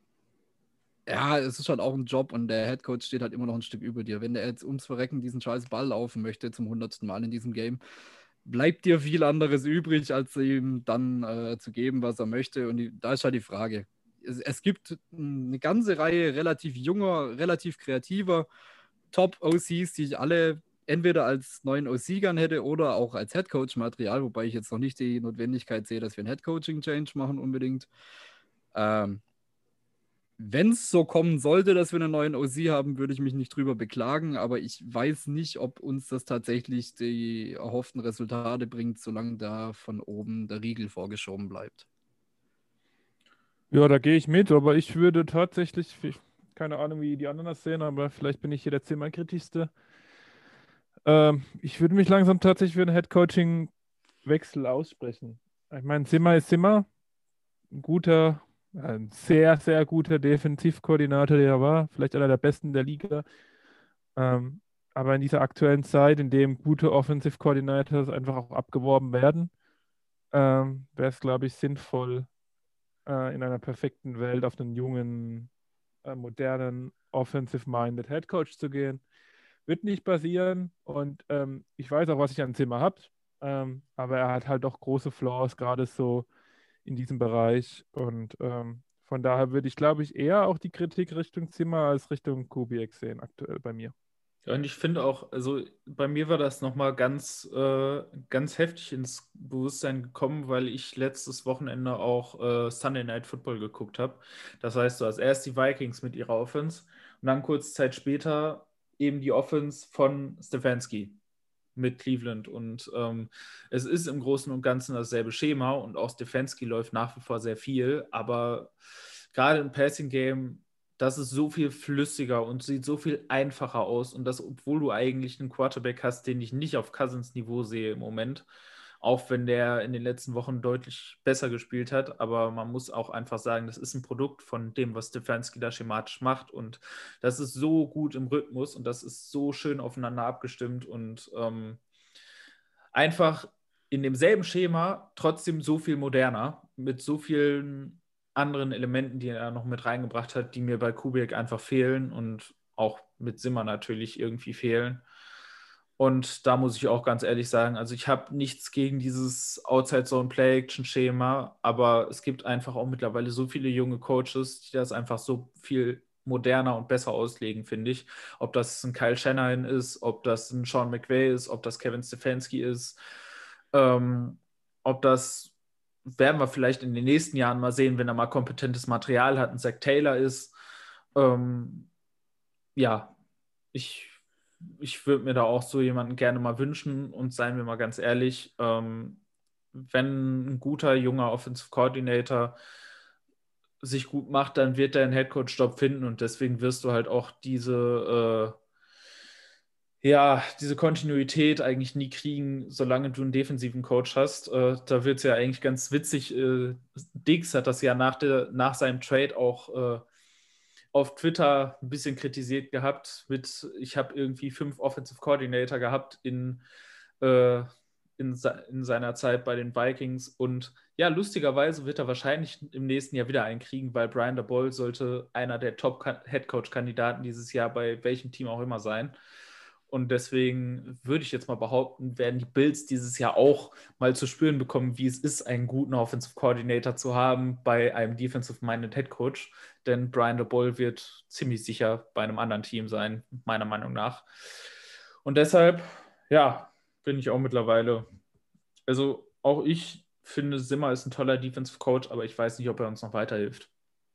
ja, es ist halt auch ein Job und der Headcoach steht halt immer noch ein Stück über dir. Wenn der jetzt ums Verrecken diesen scheiß Ball laufen möchte zum hundertsten Mal in diesem Game, bleibt dir viel anderes übrig, als ihm dann äh, zu geben, was er möchte. Und die, da ist halt die Frage. Es, es gibt eine ganze Reihe relativ junger, relativ kreativer Top-O Cs, die ich alle entweder als neuen O C gern hätte oder auch als Headcoach-Material, wobei ich jetzt noch nicht die Notwendigkeit sehe, dass wir einen Headcoaching-Change machen unbedingt. Ähm, Wenn es so kommen sollte, dass wir einen neuen O C haben, würde ich mich nicht drüber beklagen, aber ich weiß nicht, ob uns das tatsächlich die erhofften Resultate bringt, solange da von oben der Riegel vorgeschoben bleibt. Ja, da gehe ich mit, aber ich würde tatsächlich, ich- keine Ahnung, wie die anderen das sehen, aber vielleicht bin ich hier der zehnmal kritischste. Ähm, ich würde mich langsam tatsächlich für einen Headcoaching-Wechsel aussprechen. Ich meine, Zimmer ist Zimmer, ein guter, ein sehr, sehr guter Defensivkoordinator, der er war, vielleicht einer der besten der Liga. Ähm, aber in dieser aktuellen Zeit, in dem gute Offensive Coordinators einfach auch abgeworben werden, ähm, wäre es, glaube ich, sinnvoll, äh, in einer perfekten Welt auf einen jungen, äh, modernen, offensive-minded Head Coach zu gehen. Wird nicht passieren und ähm, ich weiß auch, was ich an Zimmer habe, ähm, aber er hat halt auch große Flaws, gerade so in diesem Bereich und ähm, von daher würde ich, glaube ich, eher auch die Kritik Richtung Zimmer als Richtung Kubiak sehen, aktuell bei mir. Ja, und ich finde auch, also bei mir war das nochmal ganz, äh, ganz heftig ins Bewusstsein gekommen, weil ich letztes Wochenende auch äh, Sunday Night Football geguckt habe. Das heißt, du hast erst die Vikings mit ihrer Offense und dann kurze Zeit später eben die Offense von Stefanski mit Cleveland. Und ähm, es ist im Großen und Ganzen dasselbe Schema und auch Stefanski läuft nach wie vor sehr viel, aber gerade im Passing-Game, das ist so viel flüssiger und sieht so viel einfacher aus. Und das, obwohl du eigentlich einen Quarterback hast, den ich nicht auf Cousins Niveau sehe im Moment. Auch wenn der in den letzten Wochen deutlich besser gespielt hat. Aber man muss auch einfach sagen, das ist ein Produkt von dem, was Stefanski da schematisch macht. Und das ist so gut im Rhythmus und das ist so schön aufeinander abgestimmt. Und ähm, einfach in demselben Schema trotzdem so viel moderner, mit so vielen anderen Elementen, die er noch mit reingebracht hat, die mir bei Kubiak einfach fehlen und auch mit Zimmer natürlich irgendwie fehlen. Und da muss ich auch ganz ehrlich sagen, also ich habe nichts gegen dieses Outside-Zone-Play-Action-Schema, aber es gibt einfach auch mittlerweile so viele junge Coaches, die das einfach so viel moderner und besser auslegen, finde ich. Ob das ein Kyle Shanahan ist, ob das ein Sean McVay ist, ob das Kevin Stefanski ist, ähm, ob das werden wir vielleicht in den nächsten Jahren mal sehen, wenn er mal kompetentes Material hat, ein Zach Taylor ist. Ähm, ja, ich, ich würde mir da auch so jemanden gerne mal wünschen und seien wir mal ganz ehrlich, ähm, wenn ein guter, junger Offensive Coordinator sich gut macht, dann wird er einen Headcoach-Job finden und deswegen wirst du halt auch diese äh, ja, diese Kontinuität eigentlich nie kriegen, solange du einen defensiven Coach hast. Äh, da wird es ja eigentlich ganz witzig. Äh, Diggs hat das ja nach, der, nach seinem Trade auch äh, auf Twitter ein bisschen kritisiert gehabt mit, ich habe irgendwie fünf Offensive Coordinator gehabt in, äh, in, in seiner Zeit bei den Vikings und ja, lustigerweise wird er wahrscheinlich im nächsten Jahr wieder einen kriegen, weil Brian Daboll sollte einer der Top-Headcoach-Kandidaten dieses Jahr bei welchem Team auch immer sein. Und deswegen würde ich jetzt mal behaupten, werden die Bills dieses Jahr auch mal zu spüren bekommen, wie es ist, einen guten Offensive Coordinator zu haben bei einem Defensive-Minded Head Coach. Denn Brian Daboll wird ziemlich sicher bei einem anderen Team sein, meiner Meinung nach. Und deshalb, ja, bin ich auch mittlerweile. Also auch ich finde, Zimmer ist ein toller Defensive Coach, aber ich weiß nicht, ob er uns noch weiterhilft.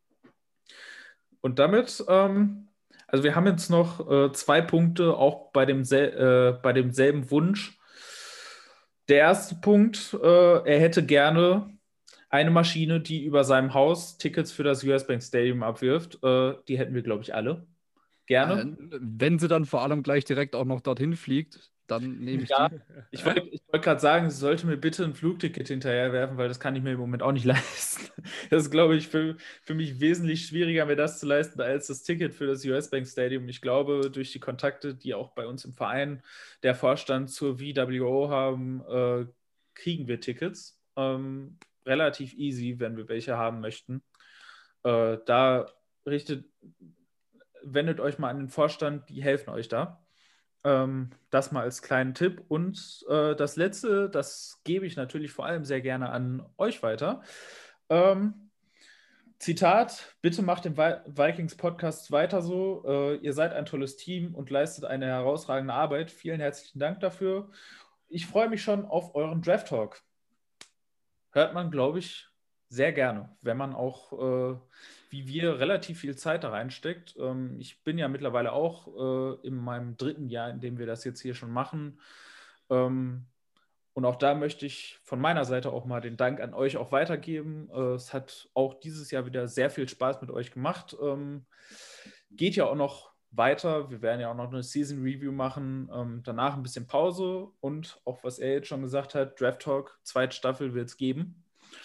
Und damit, ähm, also wir haben jetzt noch äh, zwei Punkte, auch bei, dem sel- äh, bei demselben Wunsch. Der erste Punkt, äh, er hätte gerne eine Maschine, die über seinem Haus Tickets für das U S Bank Stadium abwirft. Äh, die hätten wir, glaube ich, alle. Gerne. Äh, wenn sie dann vor allem gleich direkt auch noch dorthin fliegt, dann nehme ich Ja, die. ich wollte ich wollt gerade sagen, sie sollte mir bitte ein Flugticket hinterherwerfen, weil das kann ich mir im Moment auch nicht leisten. Das ist, glaube ich, für, für mich wesentlich schwieriger, mir das zu leisten, als das Ticket für das U S Bank Stadium. Ich glaube, durch die Kontakte, die auch bei uns im Verein der Vorstand zur V W O haben, äh, kriegen wir Tickets. Ähm, relativ easy, wenn wir welche haben möchten. Äh, da richtet, wendet euch mal an den Vorstand, die helfen euch da. Ähm, das mal als kleinen Tipp. Und äh, das Letzte, das gebe ich natürlich vor allem sehr gerne an euch weiter. Ähm, Zitat, bitte macht den Vi- Vikings-Podcast weiter so. Äh, ihr seid ein tolles Team und leistet eine herausragende Arbeit. Vielen herzlichen Dank dafür. Ich freue mich schon auf euren Draft-Talk. Hört man, glaube ich, sehr gerne, wenn man auch, äh, wie wir, relativ viel Zeit da reinsteckt. Ähm, ich bin ja mittlerweile auch äh, in meinem dritten Jahr, in dem wir das jetzt hier schon machen. Ähm, und auch da möchte ich von meiner Seite auch mal den Dank an euch auch weitergeben. Äh, es hat auch dieses Jahr wieder sehr viel Spaß mit euch gemacht. Ähm, geht ja auch noch weiter. Wir werden ja auch noch eine Season Review machen. Ähm, danach ein bisschen Pause und auch, was er jetzt schon gesagt hat, Draft Talk, zweite Staffel wird es geben.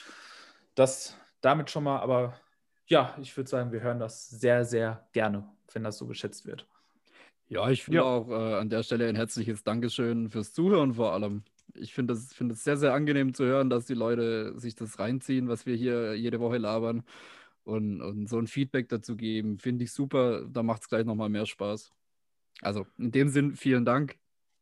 Das damit schon mal, aber ja, ich würde sagen, wir hören das sehr, sehr gerne, wenn das so geschätzt wird. Ja, ich finde Ja. auch äh, an der Stelle ein herzliches Dankeschön fürs Zuhören vor allem. Ich finde es find es sehr, sehr angenehm zu hören, dass die Leute sich das reinziehen, was wir hier jede Woche labern und, und so ein Feedback dazu geben. Finde ich super. Da macht es gleich nochmal mehr Spaß. Also in dem Sinn, vielen Dank.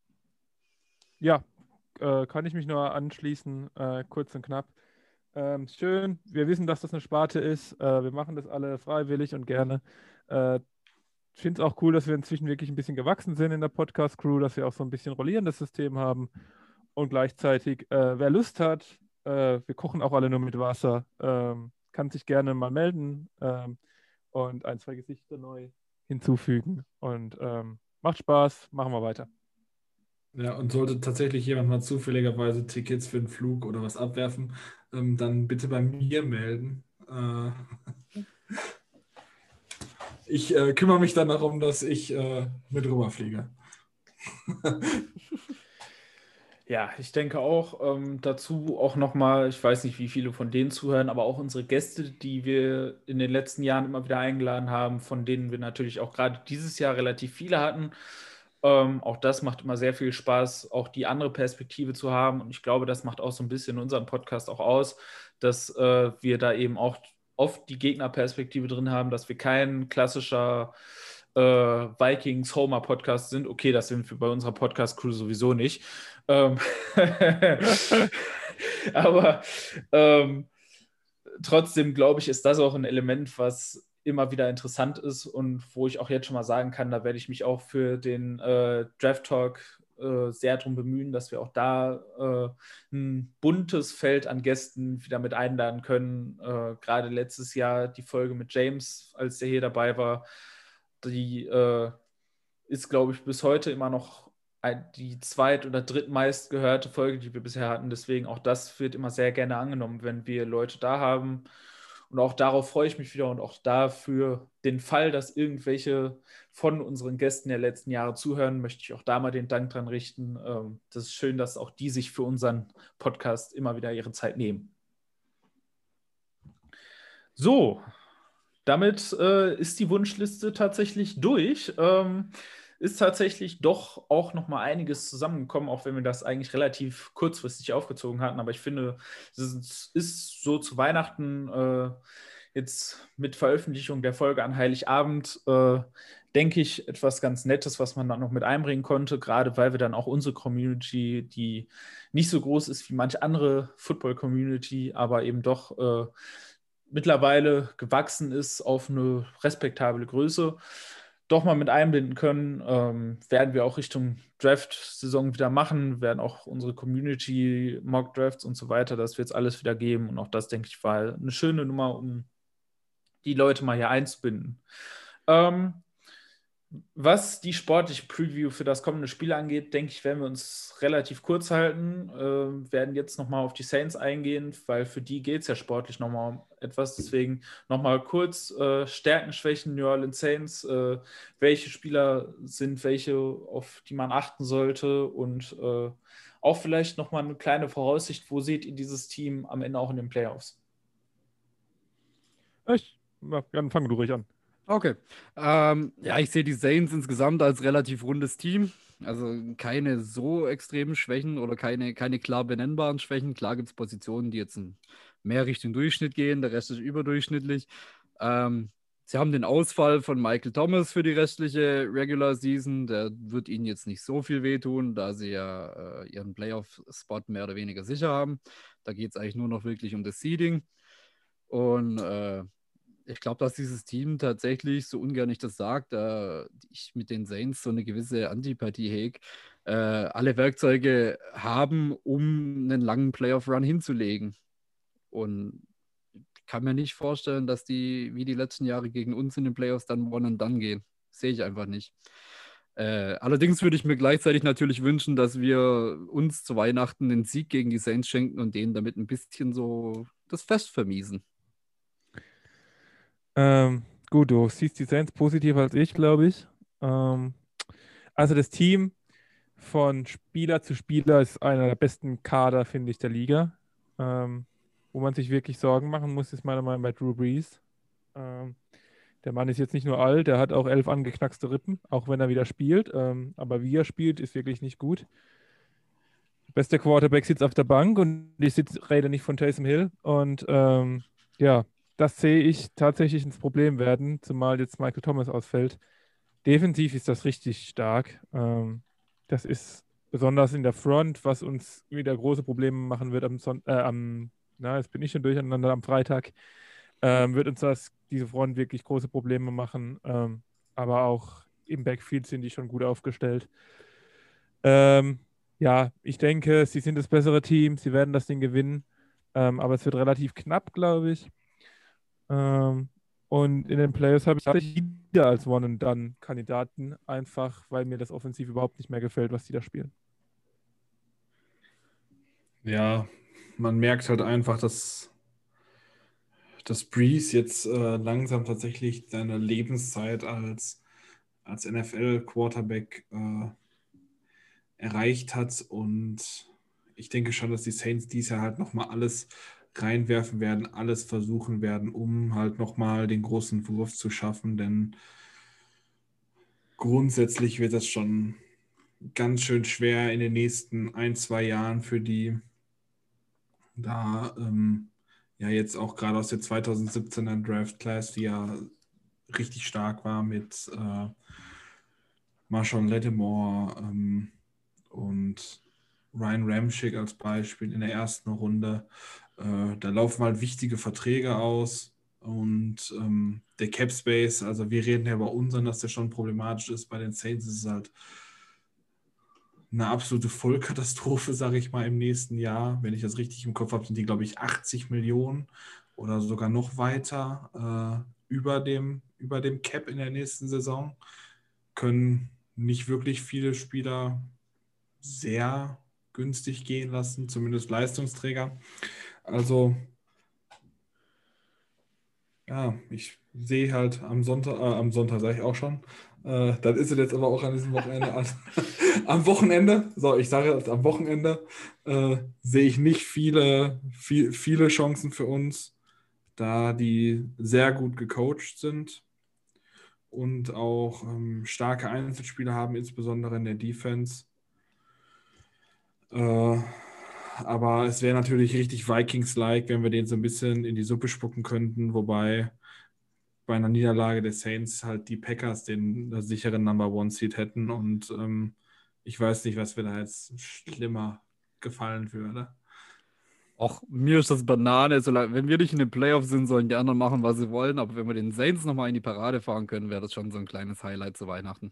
Ja, äh, kann ich mich nur anschließen, äh, kurz und knapp. Ähm, schön, wir wissen, dass das eine Sparte ist. Äh, wir machen das alle freiwillig und gerne. Äh, ich finde es auch cool, dass wir inzwischen wirklich ein bisschen gewachsen sind in der Podcast-Crew, dass wir auch so ein bisschen rollierendes System haben. Und gleichzeitig, äh, wer Lust hat, äh, wir kochen auch alle nur mit Wasser, ähm, kann sich gerne mal melden ähm, und ein, zwei Gesichter neu hinzufügen. Und ähm, macht Spaß, machen wir weiter. Ja, und sollte tatsächlich jemand mal zufälligerweise Tickets für einen Flug oder was abwerfen, ähm, dann bitte bei mir melden. Äh, ich äh, kümmere mich dann darum, dass ich äh, mit rüberfliege. Ja, ich denke auch ähm, dazu auch nochmal, ich weiß nicht, wie viele von denen zuhören, aber auch unsere Gäste, die wir in den letzten Jahren immer wieder eingeladen haben, von denen wir natürlich auch gerade dieses Jahr relativ viele hatten. Ähm, auch das macht immer sehr viel Spaß, auch die andere Perspektive zu haben. Und ich glaube, das macht auch so ein bisschen unseren Podcast auch aus, dass äh, wir da eben auch oft die Gegnerperspektive drin haben, dass wir kein klassischer äh, Vikings-Homer-Podcast sind. Okay, das sind wir bei unserer Podcast-Crew sowieso nicht. Ähm aber ähm, trotzdem glaube ich, ist das auch ein Element, was immer wieder interessant ist und wo ich auch jetzt schon mal sagen kann, da werde ich mich auch für den äh, Draft Talk äh, sehr darum bemühen, dass wir auch da äh, ein buntes Feld an Gästen wieder mit einladen können. Äh, gerade letztes Jahr die Folge mit James, als der hier dabei war, die äh, ist, glaube ich, bis heute immer noch die zweit- oder drittmeist gehörte Folge, die wir bisher hatten. Deswegen auch das wird immer sehr gerne angenommen, wenn wir Leute da haben. Und auch darauf freue ich mich wieder und auch dafür den Fall, dass irgendwelche von unseren Gästen der letzten Jahre zuhören, möchte ich auch da mal den Dank dran richten. Das ist schön, dass auch die sich für unseren Podcast immer wieder ihre Zeit nehmen. So, damit äh, ist die Wunschliste tatsächlich durch. Ähm, ist tatsächlich doch auch noch mal einiges zusammengekommen, auch wenn wir das eigentlich relativ kurzfristig aufgezogen hatten. Aber ich finde, es ist so zu Weihnachten äh, jetzt mit Veröffentlichung der Folge an Heiligabend, äh, denke ich, etwas ganz Nettes, was man dann noch mit einbringen konnte, gerade weil wir dann auch unsere Community, die nicht so groß ist wie manche andere Football-Community, aber eben doch äh, mittlerweile gewachsen ist auf eine respektable Größe, doch mal mit einbinden können. Ähm, werden wir auch Richtung Draft-Saison wieder machen, werden auch unsere Community, Mock-Drafts und so weiter, das wird es alles wieder geben. Und auch das, denke ich, war eine schöne Nummer, um die Leute mal hier einzubinden. Ähm, Was die sportliche Preview für das kommende Spiel angeht, denke ich, werden wir uns relativ kurz halten. Äh, werden jetzt nochmal auf die Saints eingehen, weil für die geht es ja sportlich nochmal um etwas. Deswegen nochmal kurz äh, Stärken, Schwächen New Orleans Saints. Äh, welche Spieler sind welche, auf die man achten sollte? Und äh, auch vielleicht nochmal eine kleine Voraussicht, wo seht ihr dieses Team am Ende auch in den Playoffs? Ich, ja, dann fang du ruhig an. Okay. Ähm, ja, ich sehe die Saints insgesamt als relativ rundes Team. Also keine so extremen Schwächen oder keine, keine klar benennbaren Schwächen. Klar gibt es Positionen, die jetzt in mehr Richtung Durchschnitt gehen, der Rest ist überdurchschnittlich. Ähm, sie haben den Ausfall von Michael Thomas für die restliche Regular Season. Der wird ihnen jetzt nicht so viel wehtun, da sie ja äh, ihren Playoff-Spot mehr oder weniger sicher haben. Da geht es eigentlich nur noch wirklich um das Seeding. Und äh, ich glaube, dass dieses Team tatsächlich, so ungern ich das sage, da ich mit den Saints so eine gewisse Antipathie hege, äh, alle Werkzeuge haben, um einen langen Playoff-Run hinzulegen. Und ich kann mir nicht vorstellen, dass die wie die letzten Jahre gegen uns in den Playoffs dann one and done gehen. Sehe ich einfach nicht. Äh, allerdings würde ich mir gleichzeitig natürlich wünschen, dass wir uns zu Weihnachten den Sieg gegen die Saints schenken und denen damit ein bisschen so das Fest vermiesen. Ähm, gut, du siehst die Saints positiver als ich, glaube ich. Ähm, also das Team von Spieler zu Spieler ist einer der besten Kader, finde ich, der Liga. Ähm, wo man sich wirklich Sorgen machen muss, ist meiner Meinung nach bei Drew Brees. Ähm, der Mann ist jetzt nicht nur alt, der hat auch elf angeknackste Rippen, auch wenn er wieder spielt. Ähm, aber wie er spielt, ist wirklich nicht gut. Der beste Quarterback sitzt auf der Bank und ich sitze, rede nicht von Taysom Hill. Und ähm, ja, das sehe ich tatsächlich ins Problem werden, zumal jetzt Michael Thomas ausfällt. Defensiv ist das richtig stark. Ähm, das ist besonders in der Front, was uns wieder große Probleme machen wird am, Son äh, am na, jetzt bin ich schon durcheinander, am Freitag, ähm, wird uns das, diese Front wirklich große Probleme machen. Ähm, aber auch im Backfield sind die schon gut aufgestellt. Ähm, ja, ich denke, sie sind das bessere Team, sie werden das Ding gewinnen. Ähm, aber es wird relativ knapp, glaube ich. Ähm, und in den Playoffs habe ich tatsächlich wieder als One-and-Done-Kandidaten, einfach weil mir das offensiv überhaupt nicht mehr gefällt, was die da spielen. Ja, man merkt halt einfach, dass, dass Breeze jetzt äh, langsam tatsächlich seine Lebenszeit als, als N F L-Quarterback äh, erreicht hat. Und ich denke schon, dass die Saints dies Jahr halt nochmal alles reinwerfen werden, alles versuchen werden, um halt nochmal den großen Wurf zu schaffen. Denn grundsätzlich wird das schon ganz schön schwer in den nächsten ein, zwei Jahren für die, da ähm, ja jetzt auch gerade aus der zweitausendsiebzehner Draft Class, die ja richtig stark war mit äh, Marshawn Lattimore ähm, und Ryan Ramchick als Beispiel in der ersten Runde. Äh, da laufen halt wichtige Verträge aus und ähm, der Cap Space, also wir reden ja bei unseren, dass der schon problematisch ist. Bei den Saints ist es halt eine absolute Vollkatastrophe, sage ich mal, im nächsten Jahr. Wenn ich das richtig im Kopf habe, sind die, glaube ich, achtzig Millionen oder sogar noch weiter äh, über dem, über dem Cap in der nächsten Saison. Können nicht wirklich viele Spieler sehr günstig gehen lassen, zumindest Leistungsträger. Also, ja, ich sehe halt am Sonntag, äh, am Sonntag sage ich auch schon, äh, dann ist es jetzt aber auch an diesem Wochenende, an, am Wochenende, so, ich sage jetzt am Wochenende, äh, sehe ich nicht viele, viel, viele Chancen für uns, da die sehr gut gecoacht sind und auch ähm, starke Einzelspieler haben, insbesondere in der Defense. Äh, aber es wäre natürlich richtig Vikings-like, wenn wir den so ein bisschen in die Suppe spucken könnten, wobei bei einer Niederlage der Saints halt die Packers den äh, sicheren Number One Seed hätten und ähm, ich weiß nicht, was mir da jetzt schlimmer gefallen würde. Auch mir ist das Banane, solange, wenn wir nicht in den Playoffs sind, sollen die anderen machen, was sie wollen. Aber wenn wir den Saints nochmal in die Parade fahren können, wäre das schon so ein kleines Highlight zu Weihnachten.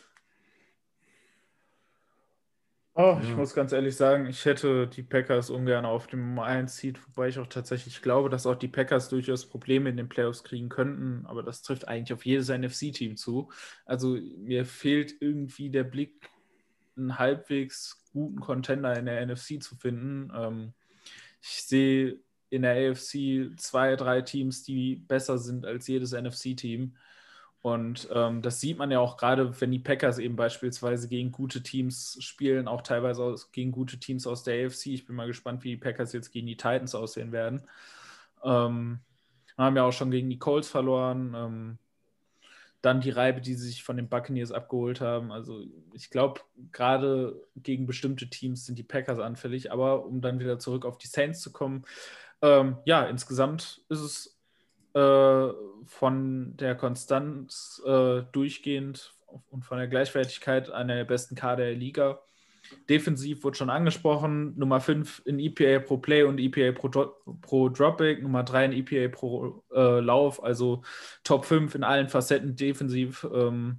Oh, ich Ja. muss ganz ehrlich sagen, ich hätte die Packers ungern auf dem Nummer eins Seed, wobei ich auch tatsächlich glaube, dass auch die Packers durchaus Probleme in den Playoffs kriegen könnten, aber das trifft eigentlich auf jedes N F C-Team zu. Also mir fehlt irgendwie der Blick, einen halbwegs guten Contender in der N F C zu finden. Ähm, ich sehe in der A F C zwei, drei Teams, die besser sind als jedes N F C-Team. Und ähm, das sieht man ja auch gerade, wenn die Packers eben beispielsweise gegen gute Teams spielen, auch teilweise aus, gegen gute Teams aus der A F C. Ich bin mal gespannt, wie die Packers jetzt gegen die Titans aussehen werden. Ähm, haben ja auch schon gegen die Colts verloren. Ähm, dann die Reibe, die sie sich von den Buccaneers abgeholt haben. Also ich glaube, gerade gegen bestimmte Teams sind die Packers anfällig. Aber um dann wieder zurück auf die Saints zu kommen, ähm, ja, insgesamt ist es äh, von der Konstanz äh, durchgehend und von der Gleichwertigkeit einer der besten Kader der Liga. Defensiv wurde schon angesprochen, Nummer fünf in E P A pro Play und E P A pro, pro Dropback, Nummer drei in E P A pro äh, Lauf, also Top fünf in allen Facetten defensiv. Ähm,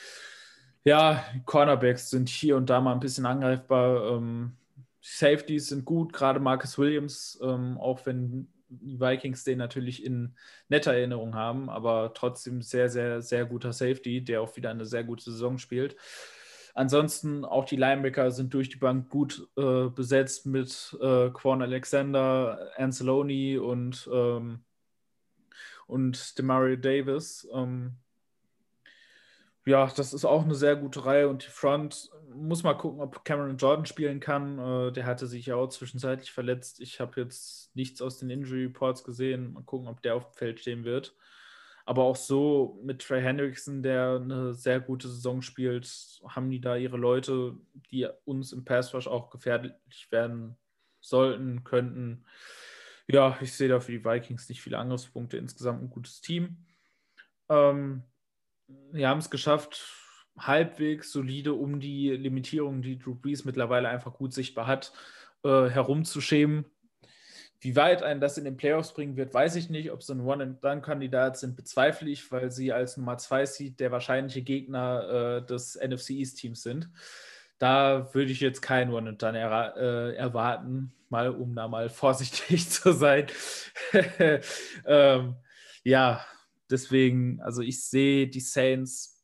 ja, Cornerbacks sind hier und da mal ein bisschen angreifbar. Ähm, Safeties sind gut, gerade Marcus Williams, ähm, auch wenn die Vikings den natürlich in netter Erinnerung haben, aber trotzdem sehr, sehr, sehr guter Safety, der auch wieder eine sehr gute Saison spielt. Ansonsten auch die Linebacker sind durch die Bank gut äh, besetzt mit äh, Quan Alexander, Anzalone und, ähm, und Demario Davis. Ähm, ja, das ist auch eine sehr gute Reihe und die Front, muss mal gucken, ob Cameron Jordan spielen kann. Äh, der hatte sich ja auch zwischenzeitlich verletzt. Ich habe jetzt nichts aus den Injury Reports gesehen. Mal gucken, ob der auf dem Feld stehen wird. Aber auch so mit Trey Hendrickson, der eine sehr gute Saison spielt, haben die da ihre Leute, die uns im Pass Rush auch gefährlich werden sollten, könnten. Ja, ich sehe da für die Vikings nicht viele Angriffspunkte. Insgesamt ein gutes Team. Ähm, wir haben es geschafft, halbwegs solide um die Limitierung, die Drew Brees mittlerweile einfach gut sichtbar hat, äh, herumzuschämen. Wie weit einen das in den Playoffs bringen wird, weiß ich nicht. Ob sie ein One-and-Done-Kandidat sind, bezweifle ich, weil sie als Nummer zwei Seed der wahrscheinliche Gegner äh, des N F C East-Teams sind. Da würde ich jetzt kein One-and-Done er äh, erwarten, mal um da mal vorsichtig zu sein. ähm, ja, deswegen, also ich sehe die Saints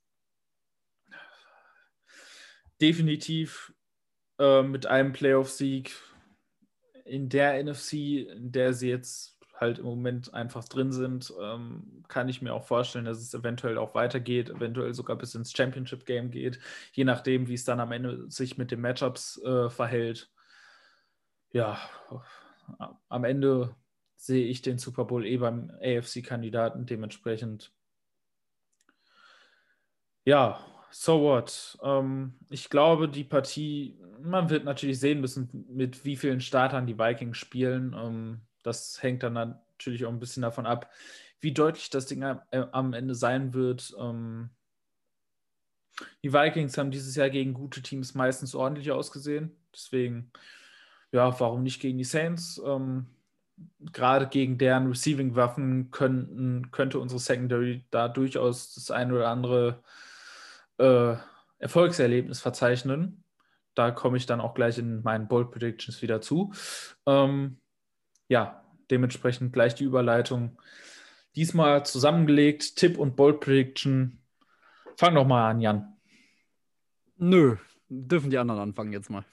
definitiv äh, mit einem Playoff-Sieg in der N F C, in der sie jetzt halt im Moment einfach drin sind, ähm, kann ich mir auch vorstellen, dass es eventuell auch weitergeht, eventuell sogar bis ins Championship-Game geht, je nachdem, wie es dann am Ende sich mit den Matchups äh, verhält. Ja, am Ende sehe ich den Super Bowl eh beim A F C-Kandidaten, dementsprechend ja, so what? Ähm, ich glaube, die Partie, man wird natürlich sehen müssen, mit wie vielen Startern die Vikings spielen. Ähm, das hängt dann natürlich auch ein bisschen davon ab, wie deutlich das Ding am, äh, am Ende sein wird. Ähm, die Vikings haben dieses Jahr gegen gute Teams meistens ordentlich ausgesehen. Deswegen, ja, warum nicht gegen die Saints? Ähm, gerade gegen deren Receiving-Waffen könnten, könnte unsere Secondary da durchaus das eine oder andere äh, Erfolgserlebnis verzeichnen. Da komme ich dann auch gleich in meinen Bold Predictions wieder zu. Ähm, ja, dementsprechend gleich die Überleitung. Diesmal zusammengelegt, Tipp und Bold Prediction. Fang doch mal an, Jan. Nö, dürfen die anderen anfangen jetzt mal.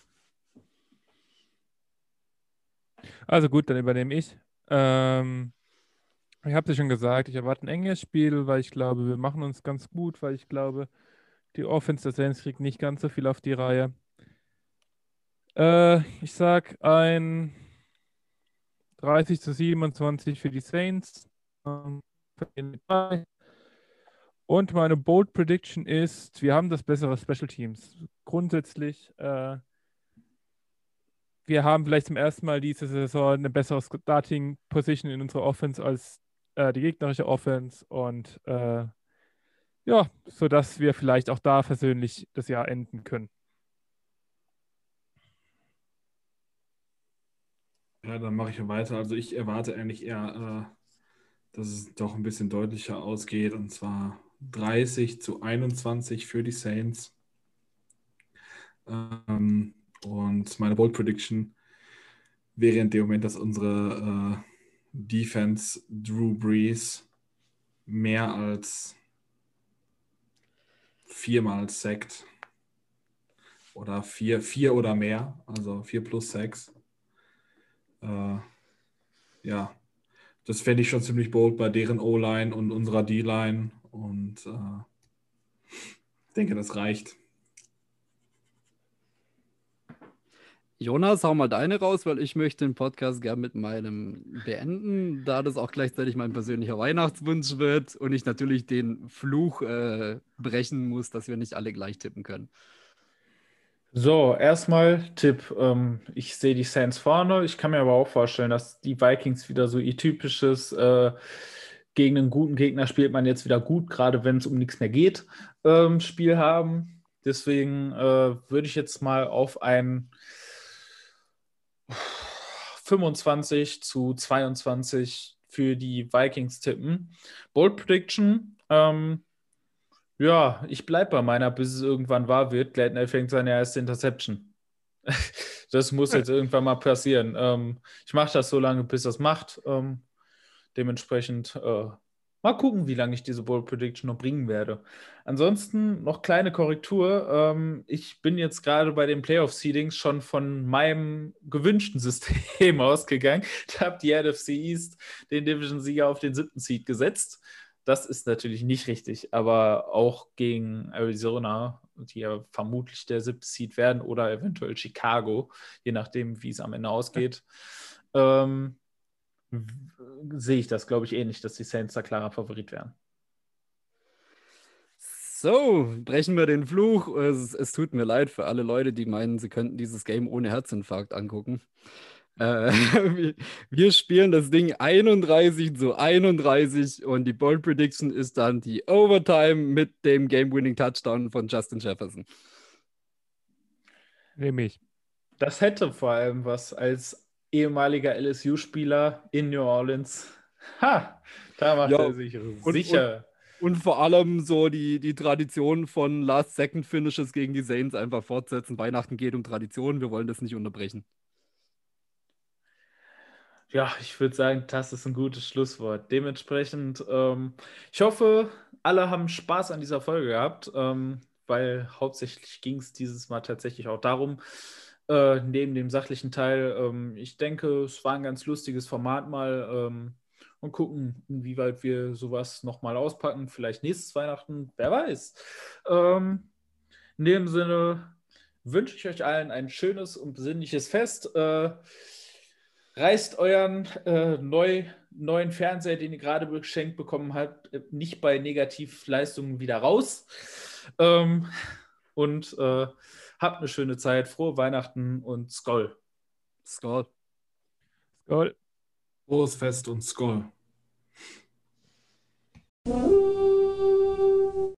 Also gut, dann übernehme ich. Ähm, ich habe es ja schon gesagt, ich erwarte ein enges Spiel, weil ich glaube, wir machen uns ganz gut, weil ich glaube, die Offense der Saints kriegt nicht ganz so viel auf die Reihe. Äh, ich sag ein dreißig zu siebenundzwanzig für die Saints. Ähm, Und meine Bold Prediction ist, wir haben das bessere Special Teams. Grundsätzlich, äh, wir haben vielleicht zum ersten Mal diese Saison eine bessere Starting Position in unserer Offense als äh, die gegnerische Offense und äh, ja, sodass wir vielleicht auch da versöhnlich das Jahr enden können. Ja, dann mache ich weiter. Also ich erwarte eigentlich eher, äh, dass es doch ein bisschen deutlicher ausgeht, und zwar dreißig zu einundzwanzig für die Saints. Ähm, und meine Bold Prediction wäre in dem Moment, dass unsere äh, Defense Drew Brees mehr als viermal sackt. Oder vier, vier oder mehr, also vier plus sechs. Äh, ja, das fände ich schon ziemlich bold bei deren O-Line und unserer D-Line. Und äh, ich denke, das reicht. Jonas, hau mal deine raus, weil ich möchte den Podcast gern mit meinem beenden, da das auch gleichzeitig mein persönlicher Weihnachtswunsch wird und ich natürlich den Fluch äh, brechen muss, dass wir nicht alle gleich tippen können. So, erstmal Tipp. Ähm, ich sehe die Saints vorne. Ich kann mir aber auch vorstellen, dass die Vikings wieder so ihr typisches äh, gegen einen guten Gegner spielt man jetzt wieder gut, gerade wenn es um nichts mehr geht, ähm, Spiel haben. Deswegen äh, würde ich jetzt mal auf ein fünfundzwanzig zu zweiundzwanzig für die Vikings tippen. Bold Prediction. Ähm, ja, ich bleibe bei meiner, bis es irgendwann wahr wird. Gladnell fängt seine erste Interception. Das muss jetzt irgendwann mal passieren. Ähm, ich mache das so lange, bis das macht. Ähm, dementsprechend äh, mal gucken, wie lange ich diese Bold Prediction noch bringen werde. Ansonsten noch kleine Korrektur. Ähm, ich bin jetzt gerade bei den Playoff-Seedings schon von meinem gewünschten System ausgegangen. Da habe die N F C East den Division-Sieger auf den siebten Seed gesetzt. Das ist natürlich nicht richtig, aber auch gegen Arizona, die ja vermutlich der siebte Seed werden, oder eventuell Chicago, je nachdem, wie es am Ende ausgeht, ähm, w- sehe ich das, glaube ich, ähnlich, dass die Saints da klarer Favorit wären. So, brechen wir den Fluch. Es, es tut mir leid für alle Leute, die meinen, sie könnten dieses Game ohne Herzinfarkt angucken. Äh, wir, wir spielen das Ding einunddreißig zu einunddreißig und die Bold Prediction ist dann die Overtime mit dem Game-Winning-Touchdown von Justin Jefferson. Nehme ich. Das hätte vor allem was als ehemaliger L S U-Spieler in New Orleans. Ha, da macht Ja, er sich und, sicher. Und vor allem so die, die Tradition von Last-Second-Finishes gegen die Saints einfach fortsetzen. Weihnachten geht um Tradition, wir wollen das nicht unterbrechen. Ja, ich würde sagen, das ist ein gutes Schlusswort. Dementsprechend, ähm, ich hoffe, alle haben Spaß an dieser Folge gehabt, ähm, weil hauptsächlich ging es dieses Mal tatsächlich auch darum, äh, neben dem sachlichen Teil. Ähm, ich denke, es war ein ganz lustiges Format mal ähm, und gucken, inwieweit wir sowas nochmal auspacken. Vielleicht nächstes Weihnachten, wer weiß. Ähm, in dem Sinne wünsche ich euch allen ein schönes und besinnliches Fest. Äh, reißt euren äh, neu, neuen Fernseher, den ihr gerade geschenkt bekommen habt, äh, nicht bei Negativleistungen wieder raus. Ähm, und äh, habt eine schöne Zeit, frohe Weihnachten und Skoll. Skull. Goal. Frohes Fest und Skoll.